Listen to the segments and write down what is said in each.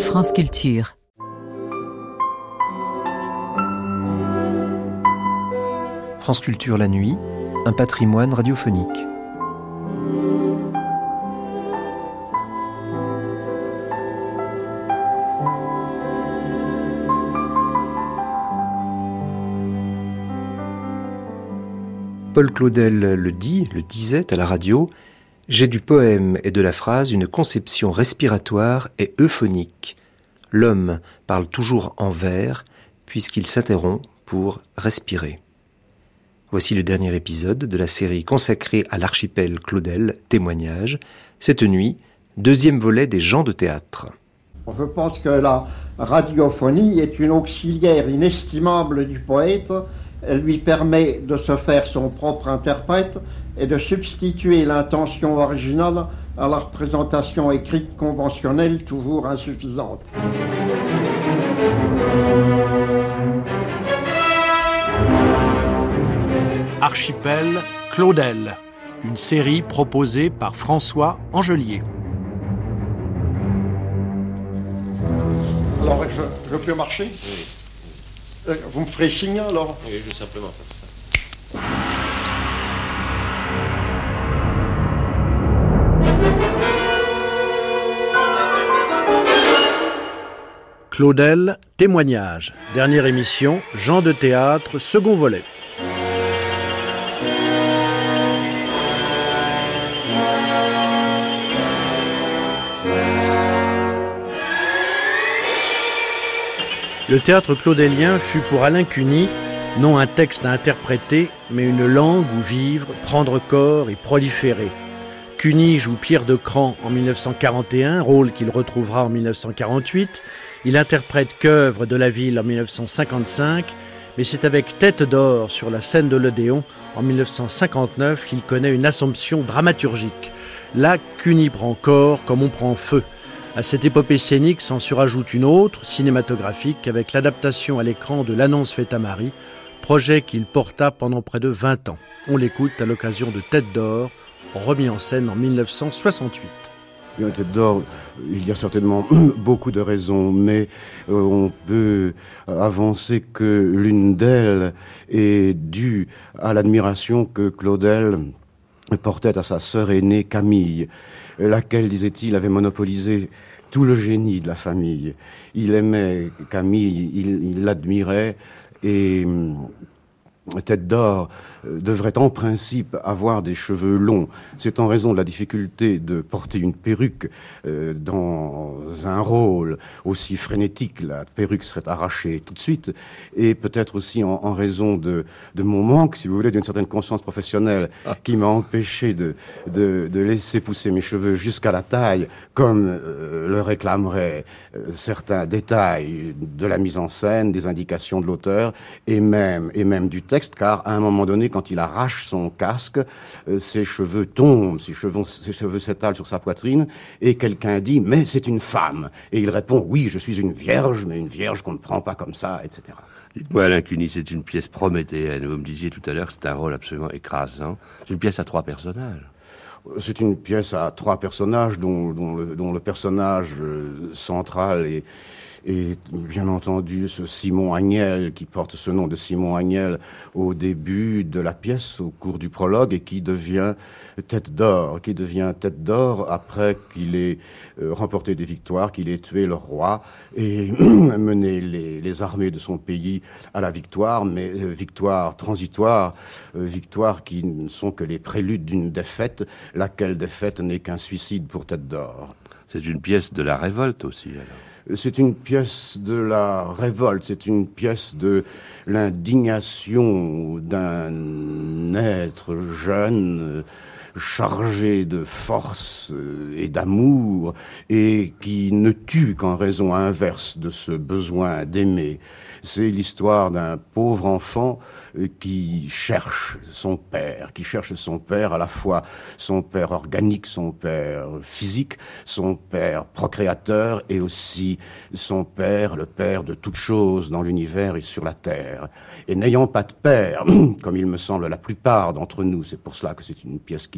France Culture. France Culture la nuit, un patrimoine radiophonique. Paul Claudel le disait à la radio, « J'ai du poème et de la phrase une conception respiratoire et euphonique. L'homme parle toujours en vers, puisqu'il s'interrompt pour respirer. » Voici le dernier épisode de la série consacrée à l'archipel Claudel, témoignage. Cette nuit, deuxième volet des gens de théâtre. Je pense que la radiophonie est une auxiliaire inestimable du poète. Elle lui permet de se faire son propre interprète et de substituer l'intention originale à la représentation écrite conventionnelle toujours insuffisante. Archipel Claudel, une série proposée par François Angelier. Alors, je peux marcher ? Oui. Vous me ferez signe alors ? Oui, je vais simplement faire ça. Claudel, témoignage. Dernière émission, gens de théâtre, second volet. Le théâtre claudélien fut pour Alain Cuny non un texte à interpréter, mais une langue où vivre, prendre corps et proliférer. Cuny joue Pierre de Cran en 1941, rôle qu'il retrouvera en 1948. Il interprète Queuvre de la Ville en 1955, mais c'est avec Tête d'or sur la scène de l'Odéon en 1959 qu'il connaît une assomption dramaturgique. Là, Cuny prend corps comme on prend feu. À cette épopée scénique s'en surajoute une autre, cinématographique, avec l'adaptation à l'écran de L'Annonce faite à Marie, projet qu'il porta pendant près de 20 ans. On l'écoute à l'occasion de Tête d'or, remis en scène en 1968. Tête d'or, il y a certainement beaucoup de raisons, mais on peut avancer que l'une d'elles est due à l'admiration que Claudel portait à sa sœur aînée Camille, laquelle, disait-il, avait monopolisé tout le génie de la famille. Il aimait Camille, il l'admirait, et Tête d'or devrait en principe avoir des cheveux longs. C'est en raison de la difficulté de porter une perruque dans un rôle aussi frénétique. La perruque serait arrachée tout de suite. Et peut-être aussi en raison de mon manque, si vous voulez, d'une certaine conscience professionnelle qui m'a empêché de laisser pousser mes cheveux jusqu'à la taille, comme le réclameraient certains détails de la mise en scène, des indications de l'auteur et même du texte, car à un moment donné, quand il arrache son casque, ses cheveux tombent, ses cheveux s'étalent sur sa poitrine, et quelqu'un dit « mais c'est une femme ». Et il répond « oui, je suis une vierge, mais une vierge qu'on ne prend pas comme ça, etc. » Dites-moi, Alain Cuny, c'est une pièce prométhéenne. Vous me disiez tout à l'heure que c'est un rôle absolument écrasant. C'est une pièce à 3 personnages. C'est une pièce à 3 personnages dont le personnage central est bien entendu ce Simon Agnel, qui porte ce nom de Simon Agnel au début de la pièce, au cours du prologue, et qui devient Tête d'or après qu'il ait remporté des victoires, qu'il ait tué le roi et mené les armées de son pays à la victoire, mais victoire transitoire, victoire qui ne sont que les préludes d'une défaite, laquelle défaite n'est qu'un suicide pour Tête d'or. C'est une pièce de la révolte aussi, alors. C'est une pièce de la révolte, c'est une pièce de l'indignation d'un être jeune, chargé de force et d'amour, et qui ne tue qu'en raison inverse de ce besoin d'aimer. C'est l'histoire d'un pauvre enfant qui cherche son père à la fois son père organique, son père physique, son père procréateur et aussi son père, le père de toutes choses dans l'univers et sur la terre. Et n'ayant pas de père, comme il me semble la plupart d'entre nous, c'est pour cela que c'est une pièce qui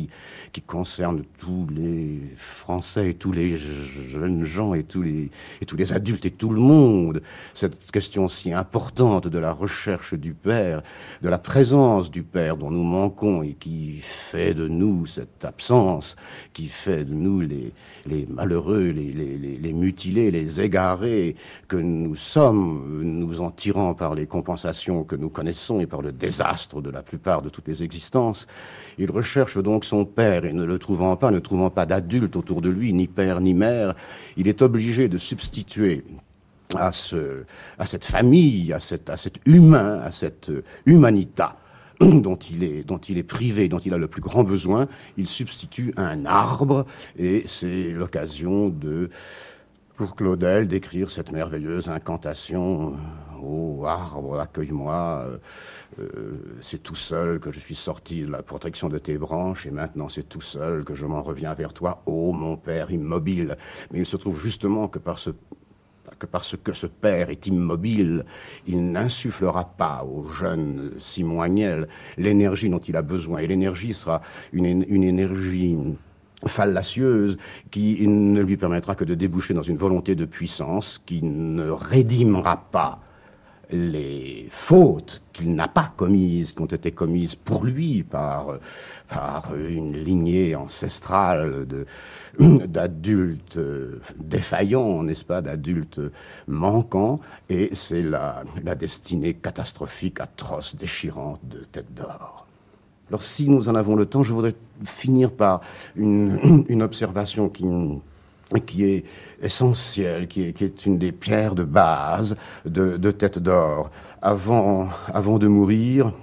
qui concerne tous les Français et tous les jeunes gens et tous les adultes et tout le monde. Cette question si importante de la recherche du Père, de la présence du Père dont nous manquons et qui fait de nous cette absence, qui fait de nous les malheureux, les mutilés, les égarés que nous sommes, nous en tirant par les compensations que nous connaissons et par le désastre de la plupart de toutes les existences. Il recherche donc son Père et ne trouvant pas d'adulte autour de lui, ni père ni mère, il est obligé de substituer à cette famille, à cet humain, à cette humanita dont il est privé, dont il a le plus grand besoin, il substitue un arbre, et c'est l'occasion pour Claudel d'écrire cette merveilleuse incantation « Ô arbre, accueille-moi, c'est tout seul que je suis sorti de la protection de tes branches, et maintenant c'est tout seul que je m'en reviens vers toi, ô mon Père immobile ». Mais il se trouve justement que parce que ce Père est immobile, il n'insufflera pas au jeune Simon Agnel l'énergie dont il a besoin. Et l'énergie sera une énergie fallacieuse qui ne lui permettra que de déboucher dans une volonté de puissance qui ne rédimera pas les fautes qu'il n'a pas commises, qui ont été commises pour lui par une lignée ancestrale d'adultes défaillants, n'est-ce pas, d'adultes manquants, et c'est la destinée catastrophique, atroce, déchirante de Tête d'Or. Alors si nous en avons le temps, je voudrais finir par une observation qui est essentielle, qui est une des pierres de base de Tête d'Or. Avant de mourir,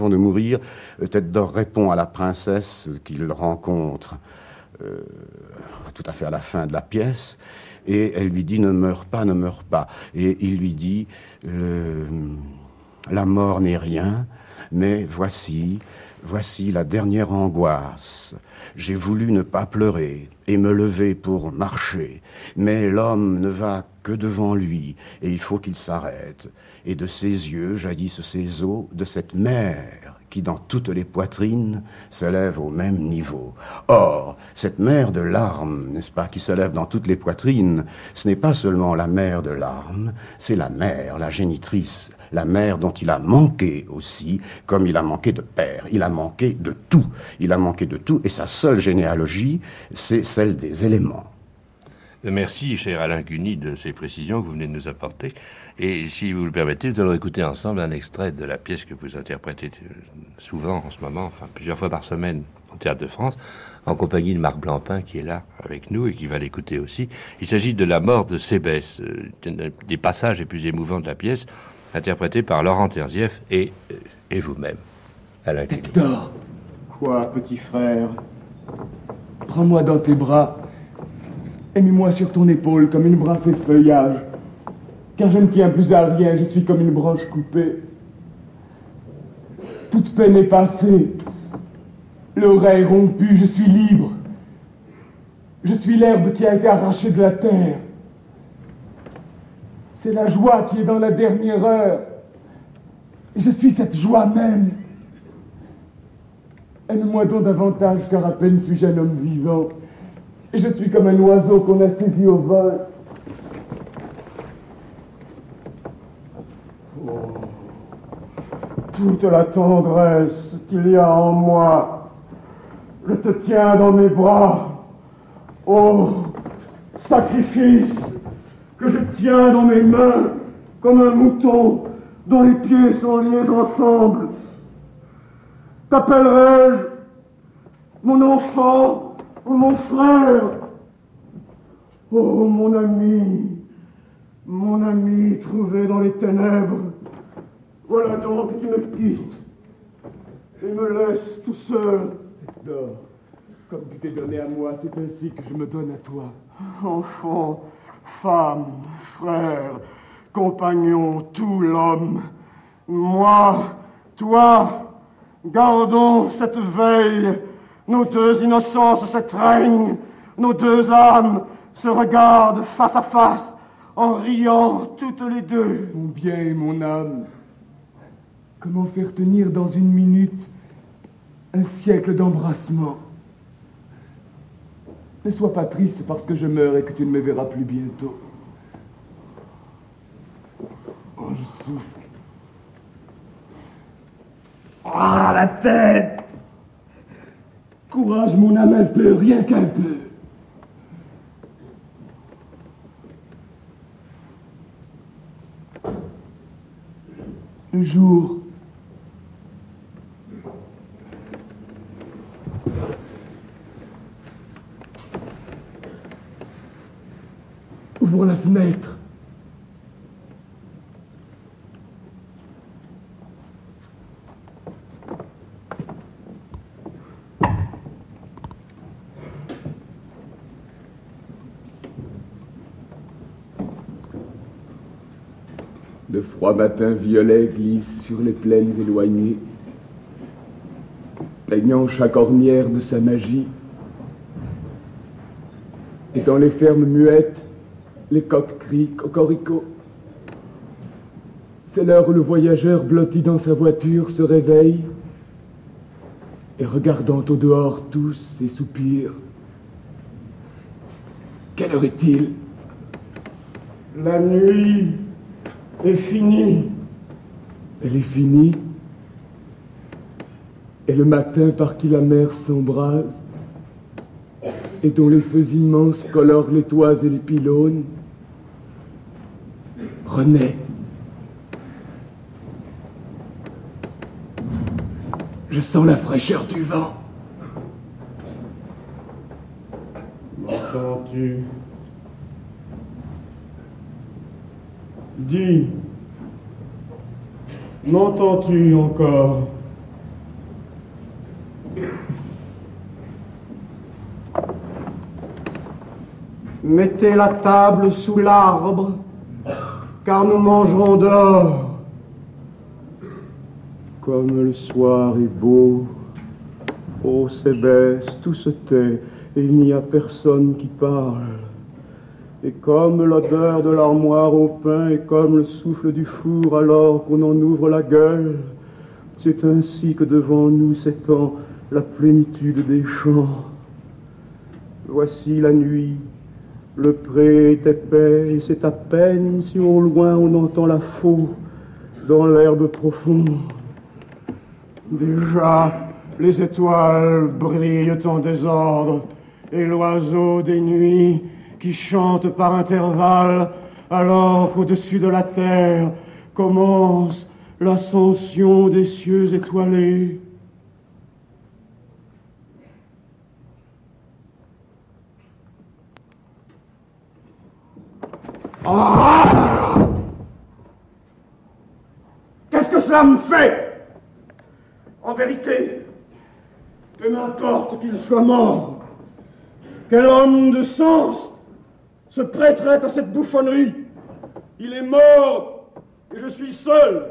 Tête d'Or répond à la princesse qu'il rencontre tout à fait à la fin de la pièce, et elle lui dit « Ne meurs pas, ne meurs pas ». Et il lui dit « La mort n'est rien, mais voici la dernière angoisse. J'ai voulu ne pas pleurer et me lever pour marcher, mais l'homme ne va que devant lui, et il faut qu'il s'arrête. Et de ses yeux jaillissent ces eaux de cette mer qui, dans toutes les poitrines, s'élève au même niveau. Or, cette mer de larmes, n'est-ce pas, qui s'élève dans toutes les poitrines, ce n'est pas seulement la mer de larmes, c'est la mère, la génitrice, la mère dont il a manqué aussi, comme il a manqué de père, il a manqué de tout. Il a manqué de tout, et sa seule généalogie, c'est celle des éléments. Merci, cher Alain Cuny, de ces précisions que vous venez de nous apporter. Et si vous le permettez, nous allons écouter ensemble un extrait de la pièce que vous interprétez souvent en ce moment, enfin plusieurs fois par semaine au Théâtre de France, en compagnie de Marc Blancpain qui est là avec nous et qui va l'écouter aussi. Il s'agit de La mort de Sébès, des passages les plus émouvants de la pièce, interprété par Laurent Terzieff et vous-même, Alain Cuny. Tête d'Or. Quoi, petit frère? Prends-moi dans tes bras et mets-moi sur ton épaule comme une brassée de feuillage. Car je ne tiens plus à rien, je suis comme une branche coupée. Toute peine est passée. L'oreille rompue, je suis libre. Je suis l'herbe qui a été arrachée de la terre. C'est la joie qui est dans la dernière heure. Et je suis cette joie même. Aime-moi donc davantage, car à peine suis-je un homme vivant. Et je suis comme un oiseau qu'on a saisi au vol. Oh, toute la tendresse qu'il y a en moi, je te tiens dans mes bras. Oh, sacrifice que je tiens dans mes mains comme un mouton dont les pieds sont liés ensemble. T'appellerai-je mon enfant ou mon frère? Oh, mon ami trouvé dans les ténèbres, voilà donc que tu me quittes et me laisses tout seul. D'or, comme tu t'es donné à moi, c'est ainsi que je me donne à toi. Enfant, femme, frère, compagnon, tout l'homme, moi, toi, gardons cette veille, nos deux innocences s'étreignent, nos deux âmes se regardent face à face, en riant toutes les deux. Mon bien et mon âme, comment faire tenir dans une minute un siècle d'embrassement? Ne sois pas triste parce que je meurs et que tu ne me verras plus bientôt. Oh, je souffre. Ah, la tête! Courage, mon âme, un peu, rien qu'un peu. Le jour. Ouvre la fenêtre. De froids matins violets glissent sur les plaines éloignées, peignant chaque ornière de sa magie. Et dans les fermes muettes, les coqs crient cocorico. C'est l'heure où le voyageur blotti dans sa voiture se réveille et regardant au dehors tous ses soupirs. Quelle heure est-il? La nuit est finie. Elle est finie. Et le matin par qui la mer s'embrase et dont les feux immenses colorent les toits et les pylônes, renaît. Je sens la fraîcheur du vent. M'entends-tu? Dis, m'entends-tu encore? Mettez la table sous l'arbre, car nous mangerons dehors. Comme le soir est beau, oh s'ébaisse, tout se tait, et il n'y a personne qui parle. Et comme l'odeur de l'armoire au pain, et comme le souffle du four alors qu'on en ouvre la gueule, c'est ainsi que devant nous s'étend la plénitude des champs. Voici la nuit, le pré est épais, et c'est à peine si au loin on entend la faux dans l'herbe profonde. Déjà, les étoiles brillent en désordre, et l'oiseau des nuits qui chante par intervalles, alors qu'au-dessus de la terre commence l'ascension des cieux étoilés. Ah! Qu'est-ce que cela me fait? En vérité, peu m'importe qu'il soit mort. Quel homme de sens se prêterait à cette bouffonnerie? Il est mort et je suis seul.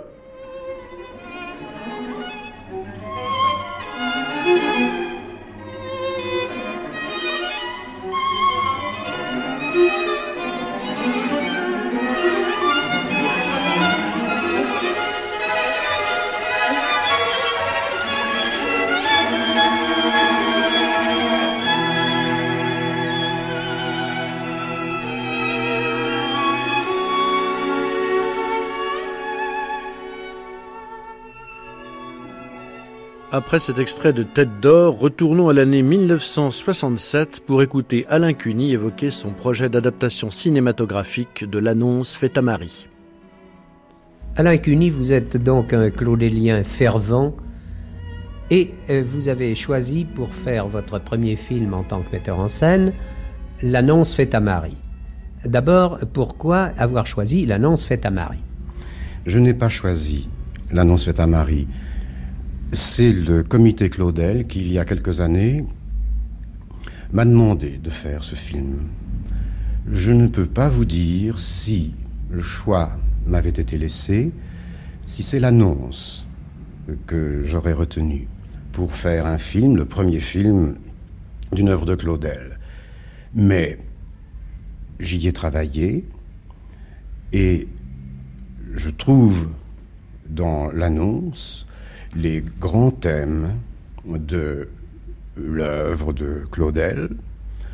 Après cet extrait de Tête d'or, retournons à l'année 1967 pour écouter Alain Cuny évoquer son projet d'adaptation cinématographique de l'annonce faite à Marie. Alain Cuny, vous êtes donc un claudélien fervent et vous avez choisi pour faire votre premier film en tant que metteur en scène l'annonce faite à Marie. D'abord, pourquoi avoir choisi l'annonce faite à Marie? Je n'ai pas choisi l'annonce faite à Marie. C'est le comité Claudel qui, il y a quelques années, m'a demandé de faire ce film. Je ne peux pas vous dire si le choix m'avait été laissé, si c'est l'annonce que j'aurais retenue pour faire un film, le premier film d'une œuvre de Claudel. Mais j'y ai travaillé et je trouve dans l'annonce les grands thèmes de l'œuvre de Claudel,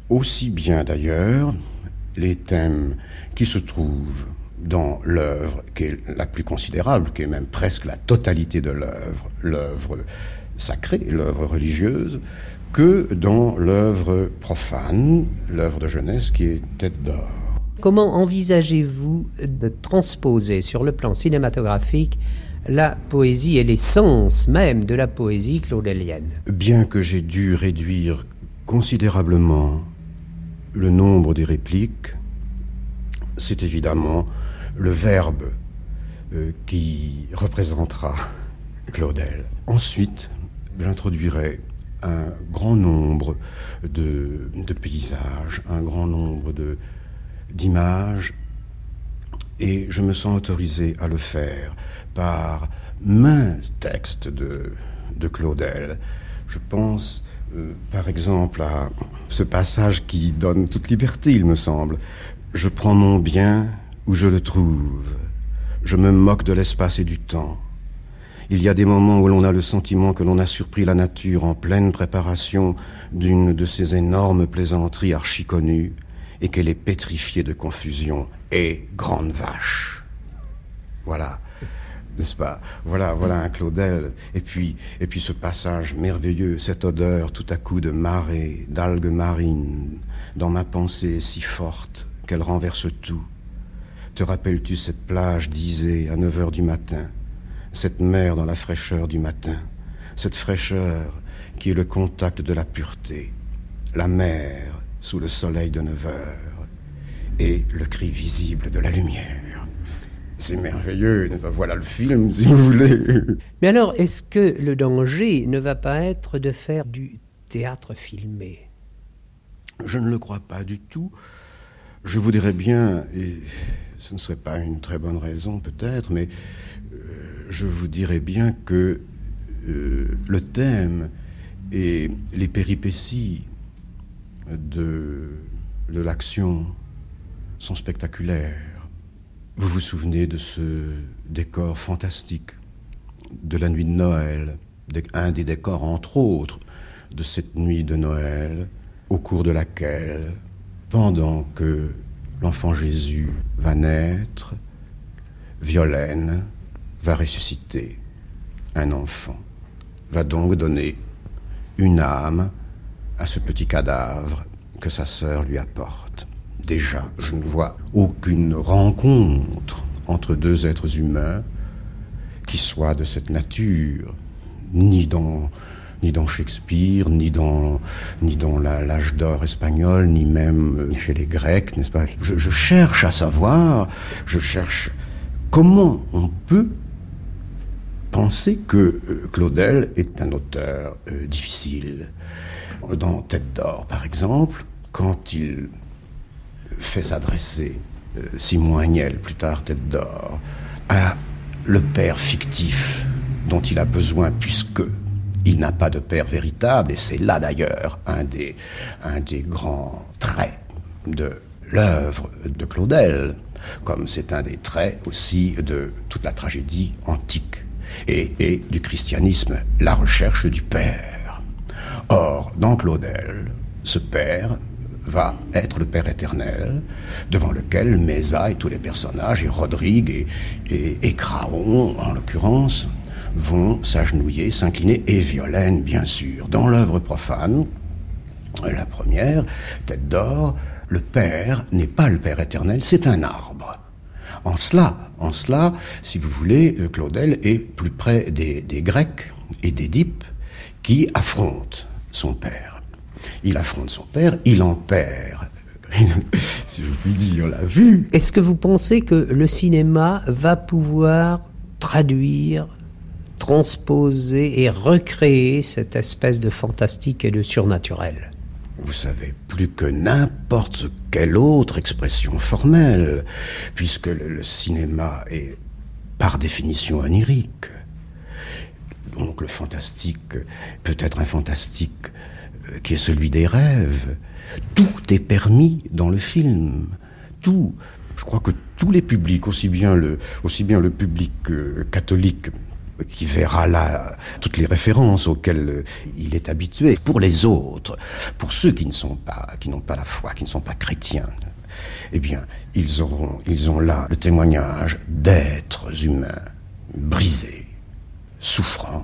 aussi bien d'ailleurs les thèmes qui se trouvent dans l'œuvre qui est la plus considérable, qui est même presque la totalité de l'œuvre sacrée, l'œuvre religieuse, que dans l'œuvre profane, l'œuvre de jeunesse qui est Tête d'or. Comment envisagez-vous de transposer sur le plan cinématographique la poésie et l'essence même de la poésie claudelienne? Bien que j'ai dû réduire considérablement le nombre des répliques, c'est évidemment le verbe qui représentera Claudel. Ensuite, j'introduirai un grand nombre de paysages, un grand nombre d'images, et je me sens autorisé à le faire par maints textes de Claudel. Je pense par exemple à ce passage qui donne toute liberté, il me semble. Je prends mon bien où je le trouve. Je me moque de l'espace et du temps. Il y a des moments où l'on a le sentiment que l'on a surpris la nature en pleine préparation d'une de ces énormes plaisanteries archi-connues et qu'elle est pétrifiée de confusion. Et grande vache. Voilà, n'est-ce pas? Voilà un Claudel. Et puis ce passage merveilleux, cette odeur tout à coup de marée, d'algues marines, dans ma pensée si forte qu'elle renverse tout. Te rappelles-tu cette plage d'Isée à 9h du matin? Cette mer dans la fraîcheur du matin, cette fraîcheur qui est le contact de la pureté, la mer sous le soleil de 9h et le cri visible de la lumière. C'est merveilleux, voilà le film si vous voulez. Mais alors, est-ce que le danger ne va pas être de faire du théâtre filmé? Je ne le crois pas du tout. Je vous dirais bien, et ce ne serait pas une très bonne raison peut-être, mais je vous dirais bien que le thème et les péripéties de l'action sont spectaculaires. Vous vous souvenez de ce décor fantastique de la nuit de Noël, un des décors entre autres de cette nuit de Noël, au cours de laquelle, pendant que l'enfant Jésus va naître, Violaine va ressusciter un enfant, va donc donner une âme à ce petit cadavre que sa sœur lui apporte. Déjà, je ne vois aucune rencontre entre deux êtres humains qui soit de cette nature, ni dans Shakespeare, ni dans l'âge d'or espagnol, ni même chez les Grecs, n'est-ce pas? Je cherche à savoir, je cherche comment on peut penser que Claudel est un auteur difficile. Dans Tête d'or, par exemple, quand il fait s'adresser Simon Agnel, plus tard Tête d'or, à le père fictif dont il a besoin puisque il n'a pas de père véritable, et c'est là d'ailleurs un des grands traits de l'œuvre de Claudel, comme c'est un des traits aussi de toute la tragédie antique et du christianisme, la recherche du père. Or, dans Claudel, ce père va être le Père éternel, devant lequel Mesa et tous les personnages, et Rodrigue et Craon, en l'occurrence, vont s'agenouiller, s'incliner, et Violaine, bien sûr. Dans l'œuvre profane, la première, Tête d'or, le Père n'est pas le Père éternel, c'est un arbre. En cela, si vous voulez, Claudel est plus près des Grecs et d'Édipe qui affrontent son père. Il affronte son père, il en perd, si je puis dire, la vue. Est-ce que vous pensez que le cinéma va pouvoir traduire, transposer et recréer cette espèce de fantastique et de surnaturel? Vous savez, plus que n'importe quelle autre expression formelle, puisque le cinéma est par définition onirique. Donc le fantastique peut être un fantastique qui est celui des rêves. Tout est permis dans le film. Tout. Je crois que tous les publics, aussi bien le public catholique qui verra là toutes les références auxquelles il est habitué. Pour les autres, pour ceux qui n'ont pas la foi, qui ne sont pas chrétiens, eh bien, ils ont là le témoignage d'êtres humains brisés, souffrants.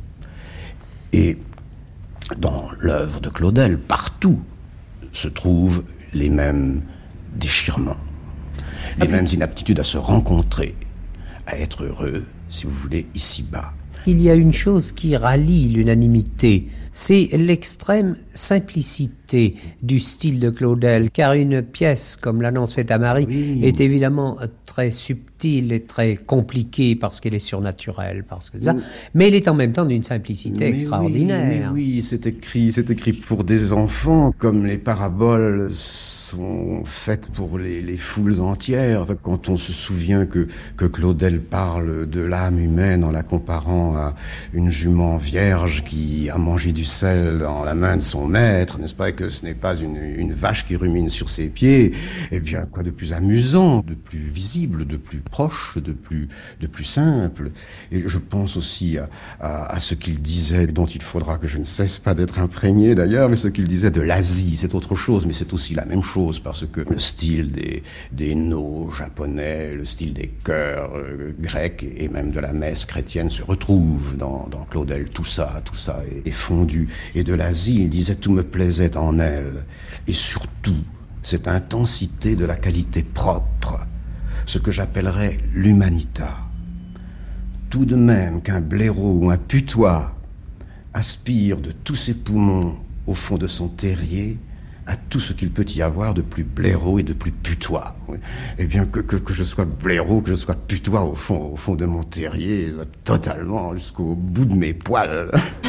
Et dans l'œuvre de Claudel, partout se trouvent les mêmes déchirements, les mêmes inaptitudes à se rencontrer, à être heureux, si vous voulez, ici-bas. Il y a une chose qui rallie l'unanimité, c'est l'extrême simplicité du style de Claudel, car une pièce comme L'Annonce faite à Marie est évidemment très subtile et très compliquée parce qu'elle est surnaturelle, mais elle est en même temps d'une simplicité extraordinaire. Oui, c'est écrit pour des enfants, comme les paraboles sont faites pour les foules entières. Enfin, quand on se souvient que Claudel parle de l'âme humaine en la comparant à une jument vierge qui a mangé du sel dans la main de son maître, n'est-ce pas, et que ce n'est pas une vache qui rumine sur ses pieds, eh bien, quoi de plus amusant, de plus visible, de plus proche, de plus simple. Et je pense aussi à ce qu'il disait, dont il faudra que je ne cesse pas d'être imprégné d'ailleurs, mais ce qu'il disait de l'Asie, c'est autre chose, mais c'est aussi la même chose, parce que le style des no japonais, le style des chœurs grecs et même de la messe chrétienne se retrouve dans Claudel. Tout ça est fondu. Et de l'Asie, il disait, tout me plaisait en elle. Et surtout, cette intensité de la qualité propre, ce que j'appellerais l'humanita. Tout de même qu'un blaireau ou un putois aspire de tous ses poumons au fond de son terrier à tout ce qu'il peut y avoir de plus blaireau et de plus putois. Eh bien, que je sois blaireau, que je sois putois au fond de mon terrier, totalement, jusqu'au bout de mes poils.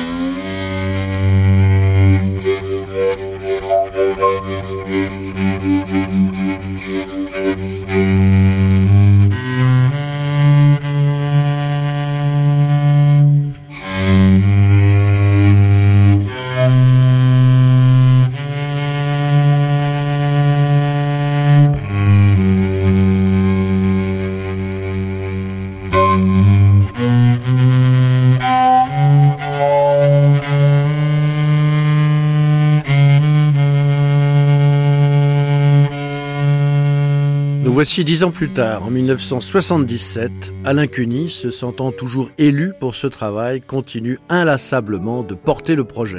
Voici 10 ans plus tard, en 1977, Alain Cuny, se sentant toujours élu pour ce travail, continue inlassablement de porter le projet.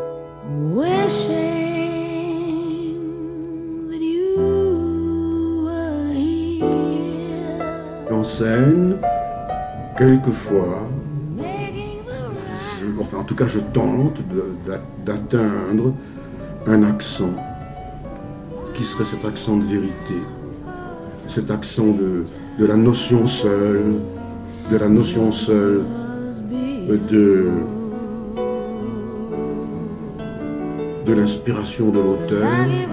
En scène, quelquefois, en tout cas je tente d'atteindre un accent qui serait cet accent de vérité. Cet accent de la notion seule, de l'inspiration de l'auteur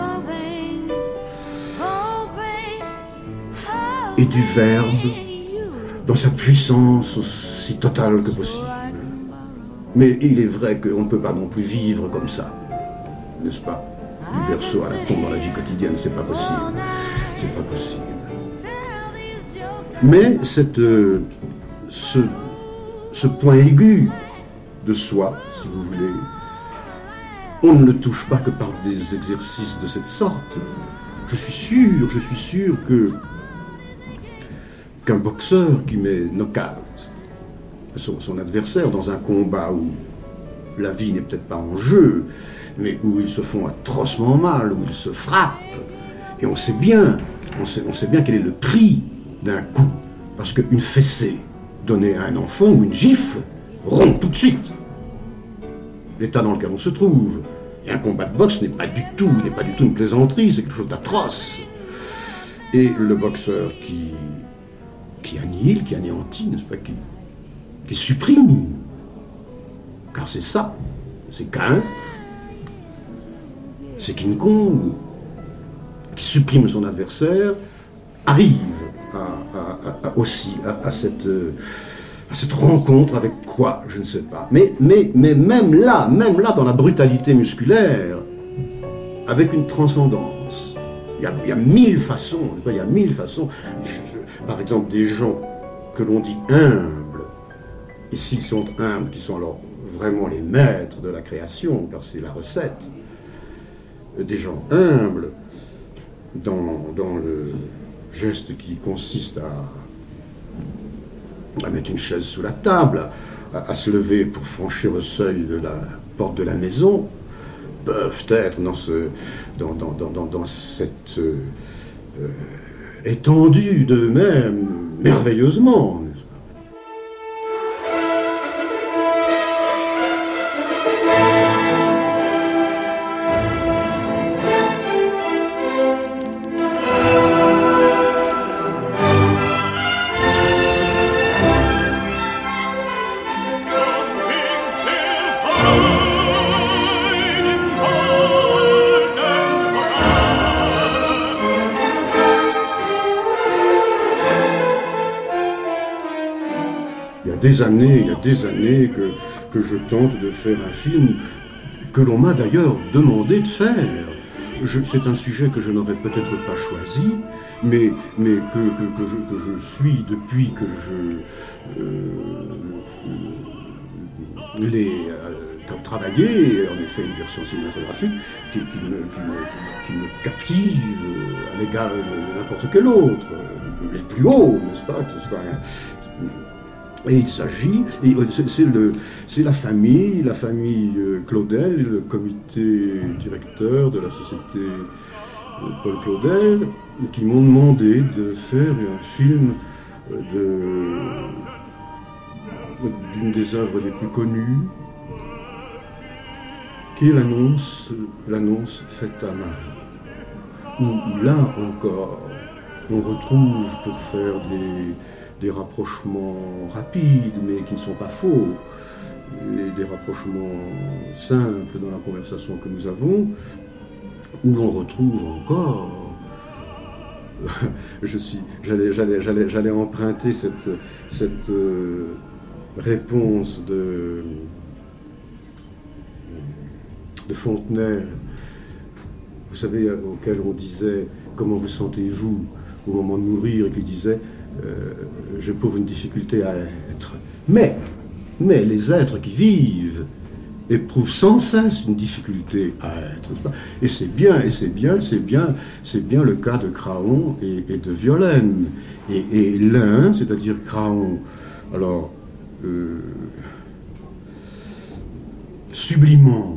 et du verbe dans sa puissance aussi totale que possible. Mais il est vrai qu'on ne peut pas non plus vivre comme ça, n'est-ce pas? Du berceau à la tombe dans la vie quotidienne, c'est pas possible. C'est pas possible. Mais ce point aigu de soi, si vous voulez, on ne le touche pas que par des exercices de cette sorte. Je suis sûr qu'un boxeur qui met knock-out son adversaire dans un combat où la vie n'est peut-être pas en jeu, mais où ils se font atrocement mal, où ils se frappent, et on sait bien quel est le prix d'un coup, parce qu'une fessée donnée à un enfant ou une gifle rompt tout de suite l'état dans lequel on se trouve. Et un combat de boxe n'est pas du tout une plaisanterie, c'est quelque chose d'atroce. Et le boxeur qui annihile, qui anéantit, n'est-ce pas, qui supprime, car c'est ça, c'est Caïn, c'est King Kong, qui supprime son adversaire, arrive à cette rencontre avec quoi, je ne sais pas. Mais même là, dans la brutalité musculaire, avec une transcendance. Il y a mille façons, Par exemple, des gens que l'on dit humbles et s'ils sont humbles, qui sont alors vraiment les maîtres de la création, car c'est la recette, des gens humbles, dans le geste qui consiste à mettre une chaise sous la table, à se lever pour franchir le seuil de la porte de la maison, peuvent être dans cette étendue d'eux-mêmes merveilleusement. Il y a des années que je tente de faire un film que l'on m'a d'ailleurs demandé de faire. C'est un sujet que je n'aurais peut-être pas choisi, mais que je suis depuis que je l'ai travaillé, en effet une version cinématographique qui me captive à l'égard de n'importe quel autre, les plus hauts, n'est-ce pas, que ce soit et il s'agit, c'est la famille Claudel, le comité directeur de la société Paul Claudel, qui m'ont demandé de faire un film d'une des œuvres les plus connues, qui est l'annonce faite à Marie. Où là encore, on retrouve pour faire des rapprochements rapides, mais qui ne sont pas faux, et des rapprochements simples dans la conversation que nous avons, où l'on retrouve encore, j'allais emprunter cette réponse de Fontenelle, vous savez, auquel on disait « Comment vous sentez-vous ?» au moment de mourir, et qui disait j'éprouve une difficulté à être. Mais les êtres qui vivent éprouvent sans cesse une difficulté à être. Et c'est bien le cas de Craon et de Violaine. Et l'un, c'est-à-dire Craon, alors sublimant,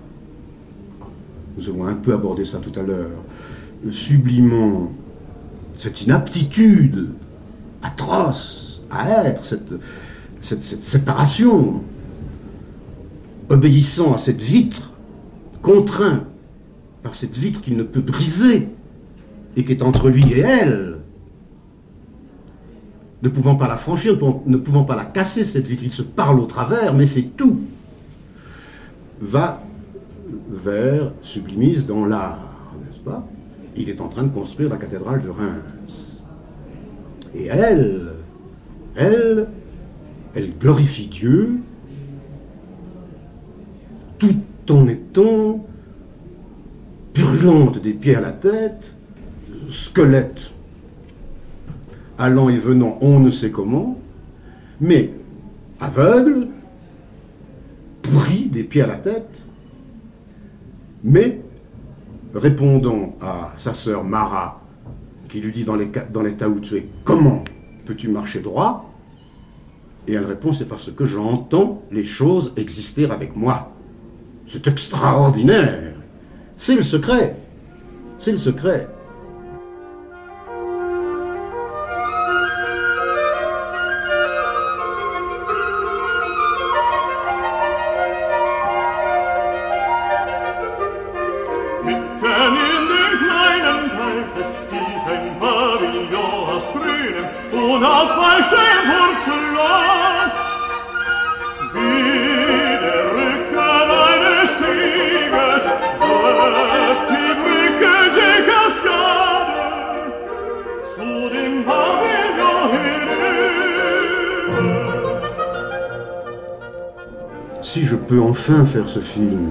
nous avons un peu abordé ça tout à l'heure, sublimant cette inaptitude atroce à être, cette séparation, obéissant à cette vitre, contraint par cette vitre qu'il ne peut briser et qui est entre lui et elle, ne pouvant pas la franchir, ne pouvant pas la casser, cette vitre, il se parle au travers, mais c'est tout, va vers, sublimise dans l'art, n'est-ce pas? Il est en train de construire la cathédrale de Reims. Et elle glorifie Dieu tout en étant brûlante des pieds à la tête, squelette, allant et venant on ne sait comment, mais aveugle, pourri des pieds à la tête, mais répondant à sa sœur Mara, qui lui dit dans les taoutsués, comment peux-tu marcher droit? Et elle répond, c'est parce que j'entends les choses exister avec moi. C'est extraordinaire. C'est le secret. C'est le secret. Si je peux enfin faire ce film,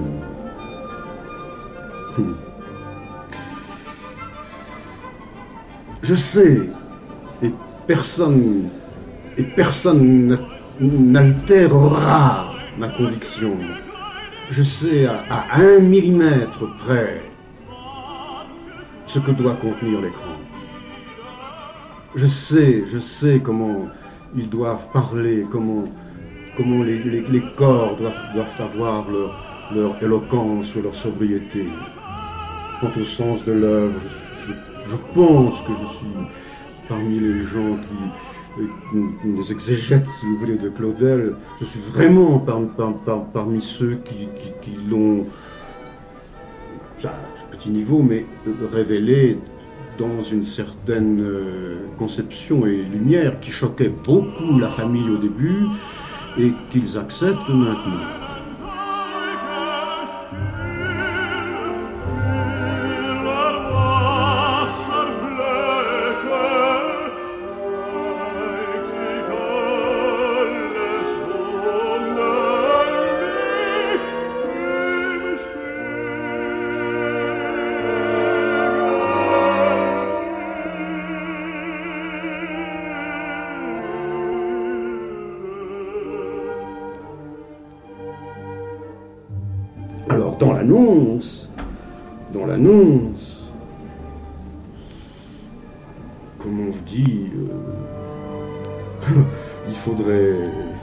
je sais, et personne n'altérera ma conviction. Je sais à 1 millimètre près ce que doit contenir l'écran. Je sais comment ils doivent parler, comment les corps doivent avoir leur éloquence ou leur sobriété. Quant au sens de l'œuvre, je pense que je suis parmi les gens les exégètes, si vous voulez, de Claudel. Je suis vraiment parmi ceux qui l'ont, à petit niveau, mais révélé dans une certaine conception et lumière qui choquait beaucoup la famille au début et qu'ils acceptent maintenant. Alors, dans l'annonce, comme on vous dit, il faudrait...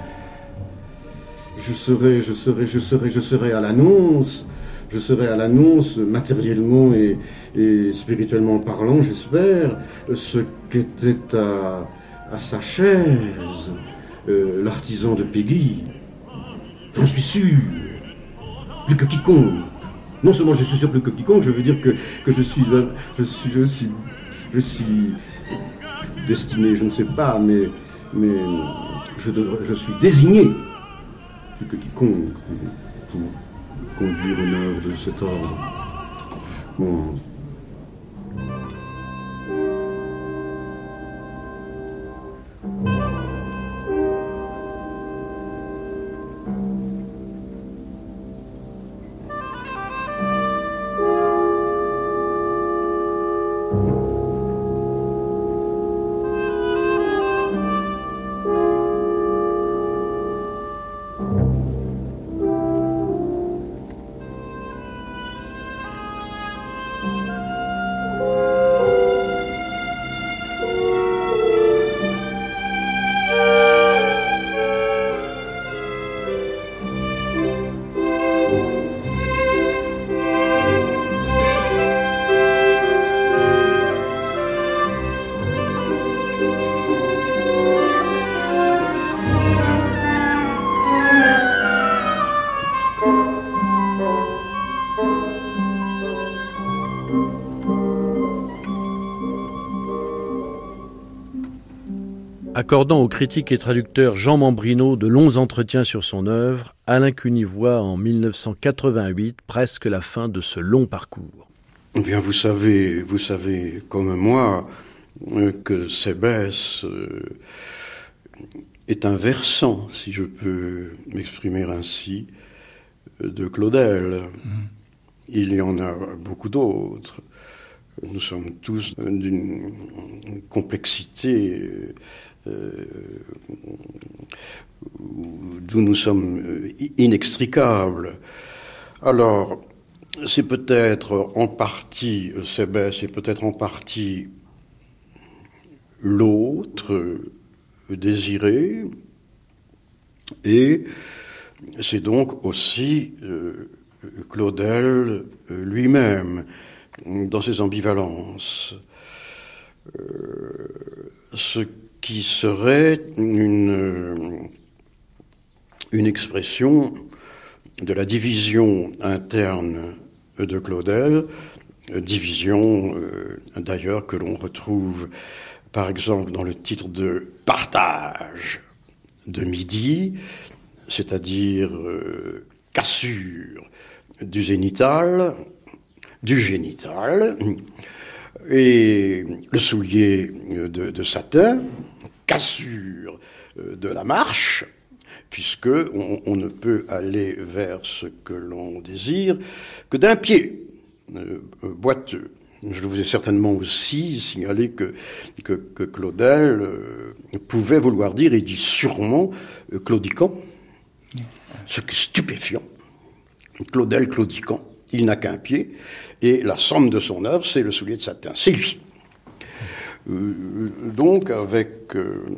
Je serai à l'annonce, matériellement et spirituellement parlant, j'espère, ce qu'était à sa chaise l'artisan de Péguy. J'en suis sûr. Plus que quiconque. Non seulement je suis sûr plus que quiconque, je veux dire que je suis destiné, je ne sais pas, mais je suis désigné plus que quiconque pour conduire une œuvre de cet ordre. Bon. Accordant au critique et traducteur Jean Mambrino de longs entretiens sur son œuvre, Alain Cuny voit en 1988 presque la fin de ce long parcours. Eh bien, vous savez comme moi que Sébès est un versant, si je peux m'exprimer ainsi, de Claudel. Il y en a beaucoup d'autres. Nous sommes tous d'une complexité d'où nous sommes inextricables. Alors, c'est peut-être en partie Sébès, et peut-être en partie l'autre désiré, et c'est donc aussi Claudel lui-même dans ses ambivalences. Ce qui serait une expression de la division interne de Claudel, division d'ailleurs que l'on retrouve par exemple dans le titre de Partage de Midi, c'est-à-dire cassure du zénital, du génital, et le soulier de satin, cassure de la marche, puisque on ne peut aller vers ce que l'on désire que d'un pied boiteux. Je vous ai certainement aussi signalé que Claudel pouvait vouloir dire, et dit sûrement, claudiquant, ce qui est stupéfiant. Claudel claudiquant, il n'a qu'un pied, et la somme de son œuvre, c'est le soulier de satin. C'est lui. Donc, avec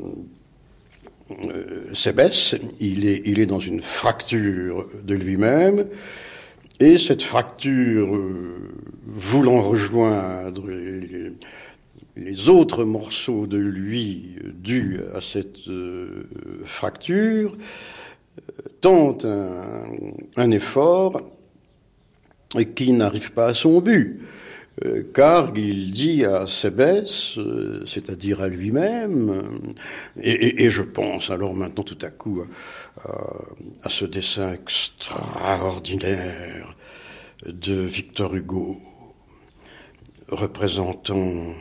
Sébès, il est dans une fracture de lui-même, et cette fracture, voulant rejoindre les autres morceaux de lui dus à cette fracture, tente un effort qui n'arrive pas à son but. Car il dit à Sébès, c'est-à-dire à lui-même, et je pense alors maintenant tout à coup à ce dessin extraordinaire de Victor Hugo, représentant